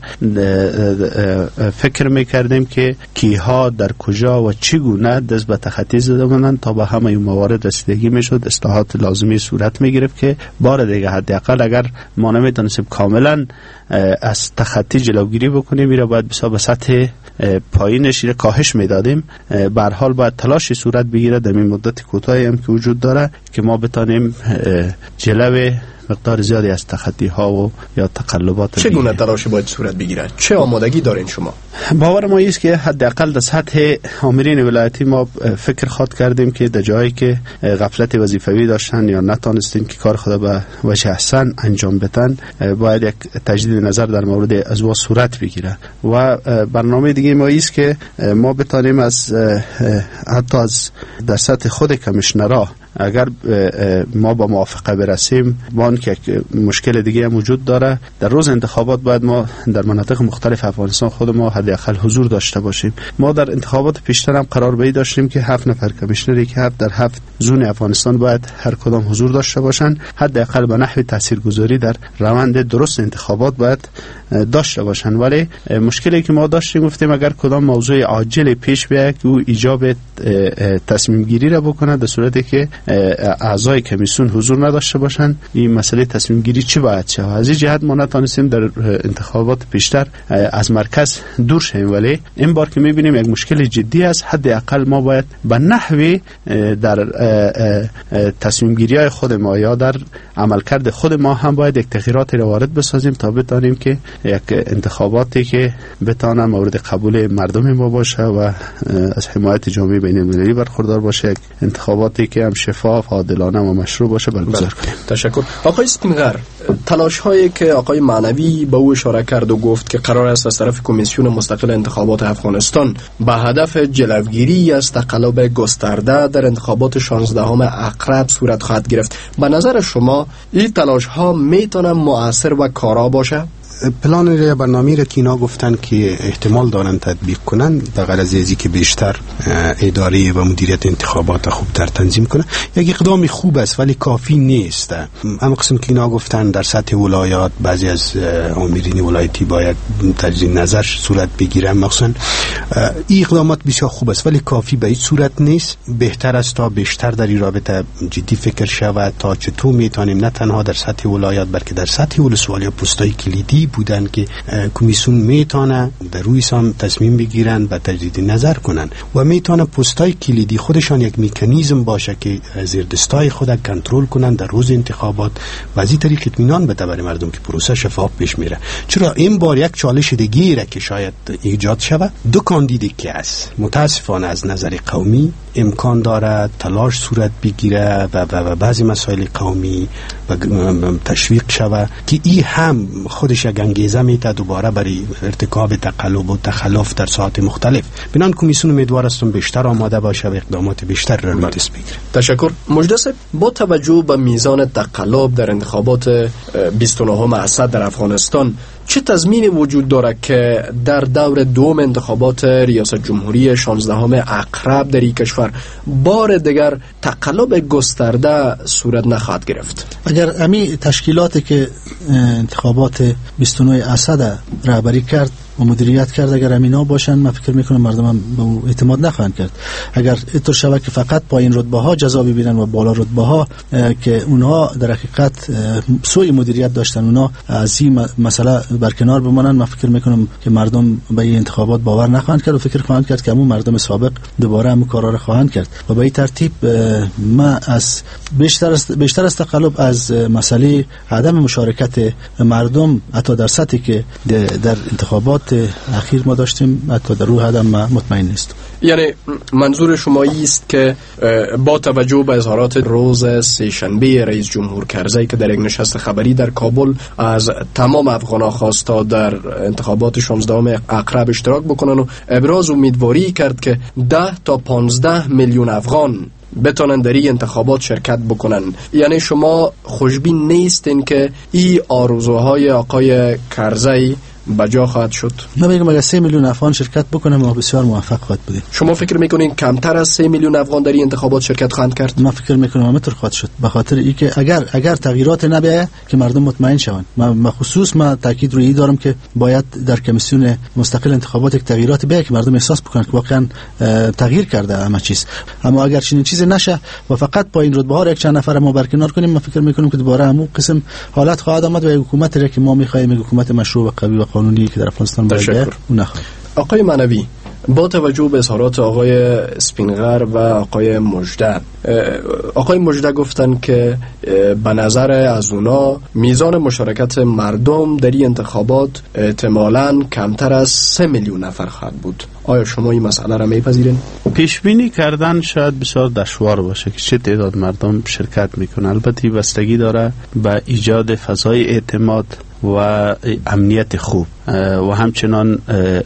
فکر میکردیم که کیها در کجا و چگونه دست به تخطی زده بودند تا به همه این موارد رسیدگی میشد، اصلاحات لازمی صورت میگرفت که بار دیگه حداقل اگر ما نمیتونستیم کاملا از تخطی جلوگیری بکنیم، میره باید به سطح پایینش را کاهش میدادیم. به هر حال باید تلاشی صورت بگیره در این مدت کوتاهی هم که وجود داره که ما بتانیم جلو مقدار زیادی از تخطی ها و یا تقلبات. چگونه تلاشی باید صورت بگیره؟ چه آمادگی دارین شما؟ باور ما است که حداقل در سطح آمرین ولایتی ما فکر خود کردیم که در جایی که غفلت وظیفوی داشتن یا نتونستین که کار خود به وجه احسن انجام بدن، باید یک تجدید نظر در مورد ازوا صورت بگیره. و برنامه دیگه ما است که ما بتانیم از حتی از در سطح خود کمیشنرها اگر ما با موافقه برسیم، وان که مشکل دیگه هم وجود داره، در روز انتخابات باید ما در مناطق مختلف افغانستان خود ما حداقل حضور داشته باشیم. ما در انتخابات پیشتر هم قرار بایی داشتیم که 7 نفر کمیشنری که در 7 زون افغانستان باید هر کدام حضور داشته باشند، حداقل به نحو تاثیرگذاری در روند درست انتخابات باید داشته باشند. ولی مشکلی که ما داشتیم گفتیم اگر کدام موضوع عاجل پیش بیاد که او ایجاب تصمیم گیری را بکنه، در صورتی که اعضای کمیسیون حضور نداشته باشند، این مسئله تصمیم گیری چی باید شه؟ از این جهت ما نتونستیم در انتخابات پیشتر از مرکز دور شیم، ولی این بار که میبینیم یک مشکل جدی است، حداقل ما باید به نحوی در تصمیم گیری های خود ما یا در عملکرد خود ما هم باید یک تغییراتی را وارد بسازیم تا بتانیم که یک انتخاباتی که بتانه مورد قبول مردم ما باشه و از حمایت جامعه بین المللی برخوردار باشه، یک انتخاباتی که هم شفاف، عادلانه و مشروع باشه برگزار کنیم. تشکر. آقای اسپینغر، تلاش هایی که آقای معنوی به او اشاره کرد و گفت که قرار است از طرف کمیسیون مستقل انتخابات افغانستان به هدف جلوگیری از تقلب گسترده در انتخابات 16 اقرب صورت خواهد گرفت، به نظر شما این تلاش ها میتونه مؤثر و کارا باشه؟ پلان برنامه‌ای را که اینا گفتن که احتمال دارن تطبیق کنن در غرض ازی که بیشتر اداره و مدیریت انتخابات خوبتر تنظیم کنن، یک اقدام خوب است ولی کافی نیست. اما قسم که اینا گفتن در سطح ولایات بعضی از آمرین ولایتی باید تجدید نظر صورت بگیرن، مثلا این اقدامات بسیار خوب است ولی کافی به هیچ صورت نیست. بهتر است تا بیشتر در این رابطه جدی فکر شود تا چطور میتونیم نه تنها در سطح ولایات بلکه در سطح ولسوالی پست‌های کلیدی بودن که کمیسیون میتونه در روی سام تصمیم بگیرن و تجدید نظر کنن و میتونه پست‌های کلیدی خودشان یک مکانیزم باشه که زیر دستای خود کنترل کنن در روز انتخابات و از این طریق اطمینان بده برای مردم که پروسه شفاف پیش میره. چرا این بار یک چالش دیگه که شاید ایجاد شود، دو کاندید که است متاسفانه از نظر قومی امکان داره تلاش صورت بگیره و بعضی مسائل قومی و تشویق شود که این هم خودش یک انگیزه میته دوباره برای ارتکاب تقلب و تخلف در ساعات مختلف. بنان کمیسیون امیدوار هستم بیشتر آماده باشه و اقدامات بیشتر را دست بگیره. تشکر. مجدد با توجه به میزان تقلب در انتخابات 29 اسد در افغانستان، چه تضمینی وجود دارد که در دور دوم انتخابات ریاست جمهوری 16 اقرب در این کشور بار دیگر تقلب گسترده صورت نخواهد گرفت؟ اگر امی تشکیلاتی که انتخابات 29 اسد رهبری کرد و مدیریت کرد اگر امینا باشن، من فکر میکنم مردم به او اعتماد نخواهند کرد. اگر اینطور شود که فقط پایین رتبه ها جزا ببینن و بالا رتبه ها که اونها در حقیقت سوء مدیریت داشتن اونها از این مسئله برکنار بمانن، من فکر میکنم که مردم به این انتخابات باور نخواهند کرد و فکر خواهند کرد که همون مردم سابق دوباره همون کارا رو خواهند کرد و به این ترتیب ما از بیشتر از تقلب از مسئله عدم مشارکت مردم حتی در سطحی که در انتخابات اخیر ما داشتیم حتی در روح عدم مطمئن نیست. یعنی منظور شما است که با توجه به اظهارات روز سه‌شنبه رئیس جمهور کرزی که در یک نشست خبری در کابل از تمام افغان‌ها خواست تا در انتخابات 16 اقرب اشتراک بکنن و ابراز امیدواری کرد که 10 تا 15 میلیون افغان بتونن در این انتخابات شرکت بکنن، یعنی شما خوشبین نیستین که این آرزوهای آقای کرزی بجا خواهد شد؟ من میگم اگر 3 میلیون افغان شرکت بکنه ما بسیار موفق خواهد بودیم. شما فکر میکنین کمتر از 3 میلیون افغان در این انتخابات شرکت خواهند کرد؟ من فکر میکنم همینطور خواهد شد، به خاطر اینکه اگر تغییرات نبیه که مردم مطمئن شوند. من تاکید روی این دارم که باید در کمیسیون مستقل انتخابات یک تغییرات بیاید که مردم احساس بکنن که واقعا تغییر کرده همه چیز. اما اگر چنین چیزی نشه و فقط با این رتبه ها یک چند نفر ما برکنار کنیم، من فکر میکنم که دوباره همون قسم حالت خواهد آمد و حکومتی را که ما میخوایم حکومت مشروع و قوی و قانونی که در افغانستان باشه اون نخواهد. آقای معنوی، با توجه به اظهارات آقای اسپینغر و آقای مجده، آقای مجده گفتن که به نظر از اونا میزان مشارکت مردم در این انتخابات احتمالاً کمتر از 3 میلیون نفر خواهد بود. آیا شما این مسئله را میپذیرین؟ پیش بینی کردن شاید بسیار دشوار باشه که چه تعداد مردم شرکت میکنه. البته بستگی داره به ایجاد فضای اعتماد و امنیت خوب و همچنان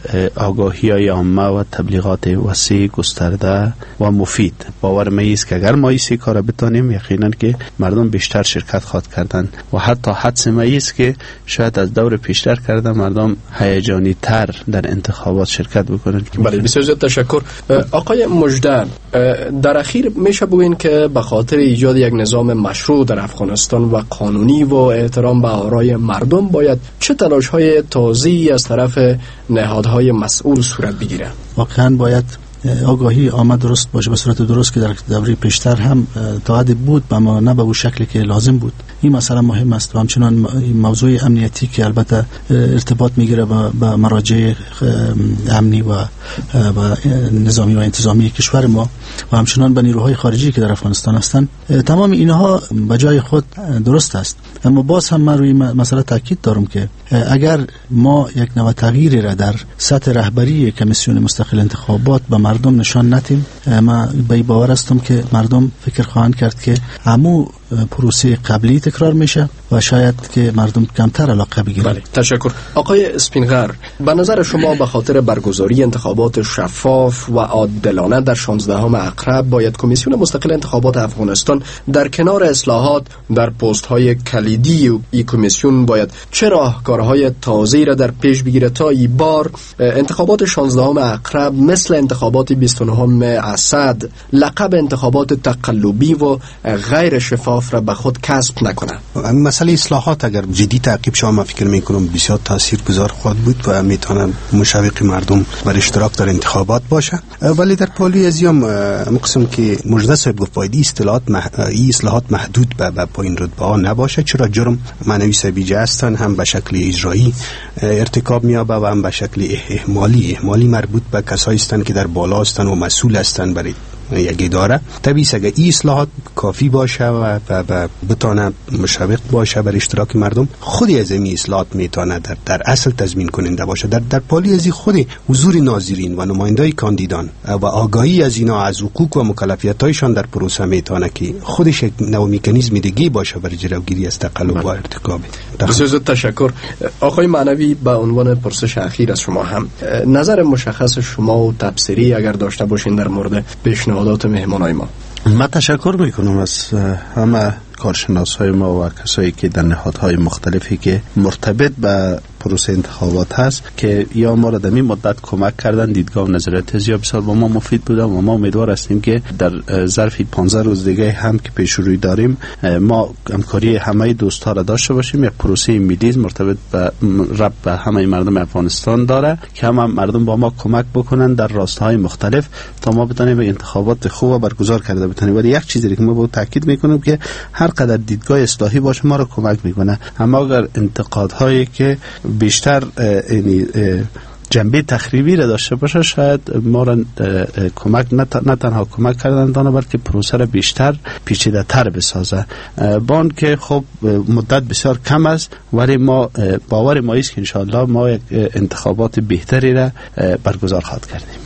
آگاهی های عامه و تبلیغات وسیع گسترده و مفید. باور من است که اگر ما این سه کار بتونیم یقینا که مردم بیشتر شرکت خواهد کردن و حتی حدس من است که شاید از دور پیشتر کرده مردم هیجانی تر در انتخابات شرکت بکنن. بله، بسیار زیاد تشکر. آقای مجده، در اخیر میشه بگوین که به خاطر ایجاد یک نظام مشروع در افغانستان و قانونی و احترام به آرای مردم باید چه تلاش‌های تازه‌ای از طرف نهادهای مسئول صورت بگیره؟ واقعا باید آگاهی آمد درست باشه به صورت درست که در دوره پیشتر هم تا حدی بود اما نه به اون شکلی که لازم بود. این مسئله مهم است و همچنان موضوع امنیتی که البته ارتباط میگیره با مراجع امنی و نظامی و انتظامی کشور ما و همچنان به نیروهای خارجی که در افغانستان هستند، تمام اینها به جای خود درست است. اما باز هم من روی مسئله تاکید دارم که اگر ما یک نوع تغییری را در سطح رهبری کمیسیون مستقل انتخابات به مردم نشان ندیم ما به باور هستم که مردم فکر خواهند کرد که همو پروسه قبلی تکرار میشه و شاید که مردم کمتر علاقه بگیرن. بله، تشکر. آقای اسپینغر، به نظر شما به خاطر برگزاری انتخابات شفاف و عادلانه در 16 اکتبر باید کمیسیون مستقل انتخابات افغانستان در کنار اصلاحات در پست های کلیدی این کمیسیون باید چه راهکارهای تازه‌ای را در پیش بگیره تا این بار انتخابات 16 اکتبر مثل انتخابات 29 اسد لقب انتخابات تقلبی و غیر شفاف را به خود کسب نکنه؟ مسئله اصلاحات اگر جدی تعقیب شود من فکر میکنم بسیار تاثیرگذار خواهد بود و میتونه مشوق مردم بر اشتراک در انتخابات باشه. ولی در پالی ازیام مقسم که مجدد صاحب گفت باید اصلاحات محدود به پایین رتبه ها نباشه، چرا جرم معنوی سبیجه هستن هم به شکل اجرایی ارتکاب میابه و هم به شکل اهمالی مربوط به کسایی هستند که در بالا هستند و مسئول هستند برای یک اداره. طبیعی است اگر این اصلاحات کافی باشه و بتونه مشوق باشه بر اشتراک مردم، خودی از این اصلاحات میتونه در اصل تضمین کننده باشه. در پالی از خود حضور ناظرین و نمایندای کاندیدان و آگاهی از اینا از حقوق و مکلفیت‌هایشان در پروسه میتونه که خودش یک نوع مکانیزم دیگه باشه برای جلوگیری از تقلب و ارتکاب. بسیار تشکر. آقای معنوی، به عنوان پرسش اخیر از شما هم نظر مشخص شما و تبصری اگر داشته باشین در مورد پیشنهادات مهمانای ما. من تشکر میکنم از همه کارشناسای ما و کسایی که در نهادهای مختلفی که مرتبط به پروسه انتخابات هست که یا ما را در این مدت کمک کردن، دیدگاه و نظریات زیاد بسیار با ما مفید بوده و ما امیدوار هستیم که در ظرف 15 روز دیگه هم که پیش روی داریم ما همکاری همه دوست‌ها را داشته باشیم. یک پروسه ملی مرتبط به همه مردم افغانستان داره که هم مردم با ما کمک بکنن در راستاهای مختلف تا ما بتونیم انتخابات خوب برگزار کرده بتونیم. ولی یک چیزی که ما با تاکید میکنم که هر قدر دیدگاه اصلاحی باشه ما را کمک میکنه، اما اگر انتقادهایی که بیشتر جنبه تخریبی را داشته باشه شاید ما را کمک نه تنها کمک کردن دانه بلکه پروسه را بیشتر پیچیده تر بسازه. بان که خب مدت بسیار کم است ولی ما باور ما است که انشاءالله ما یک انتخابات بهتری را برگزار خواهد کردیم.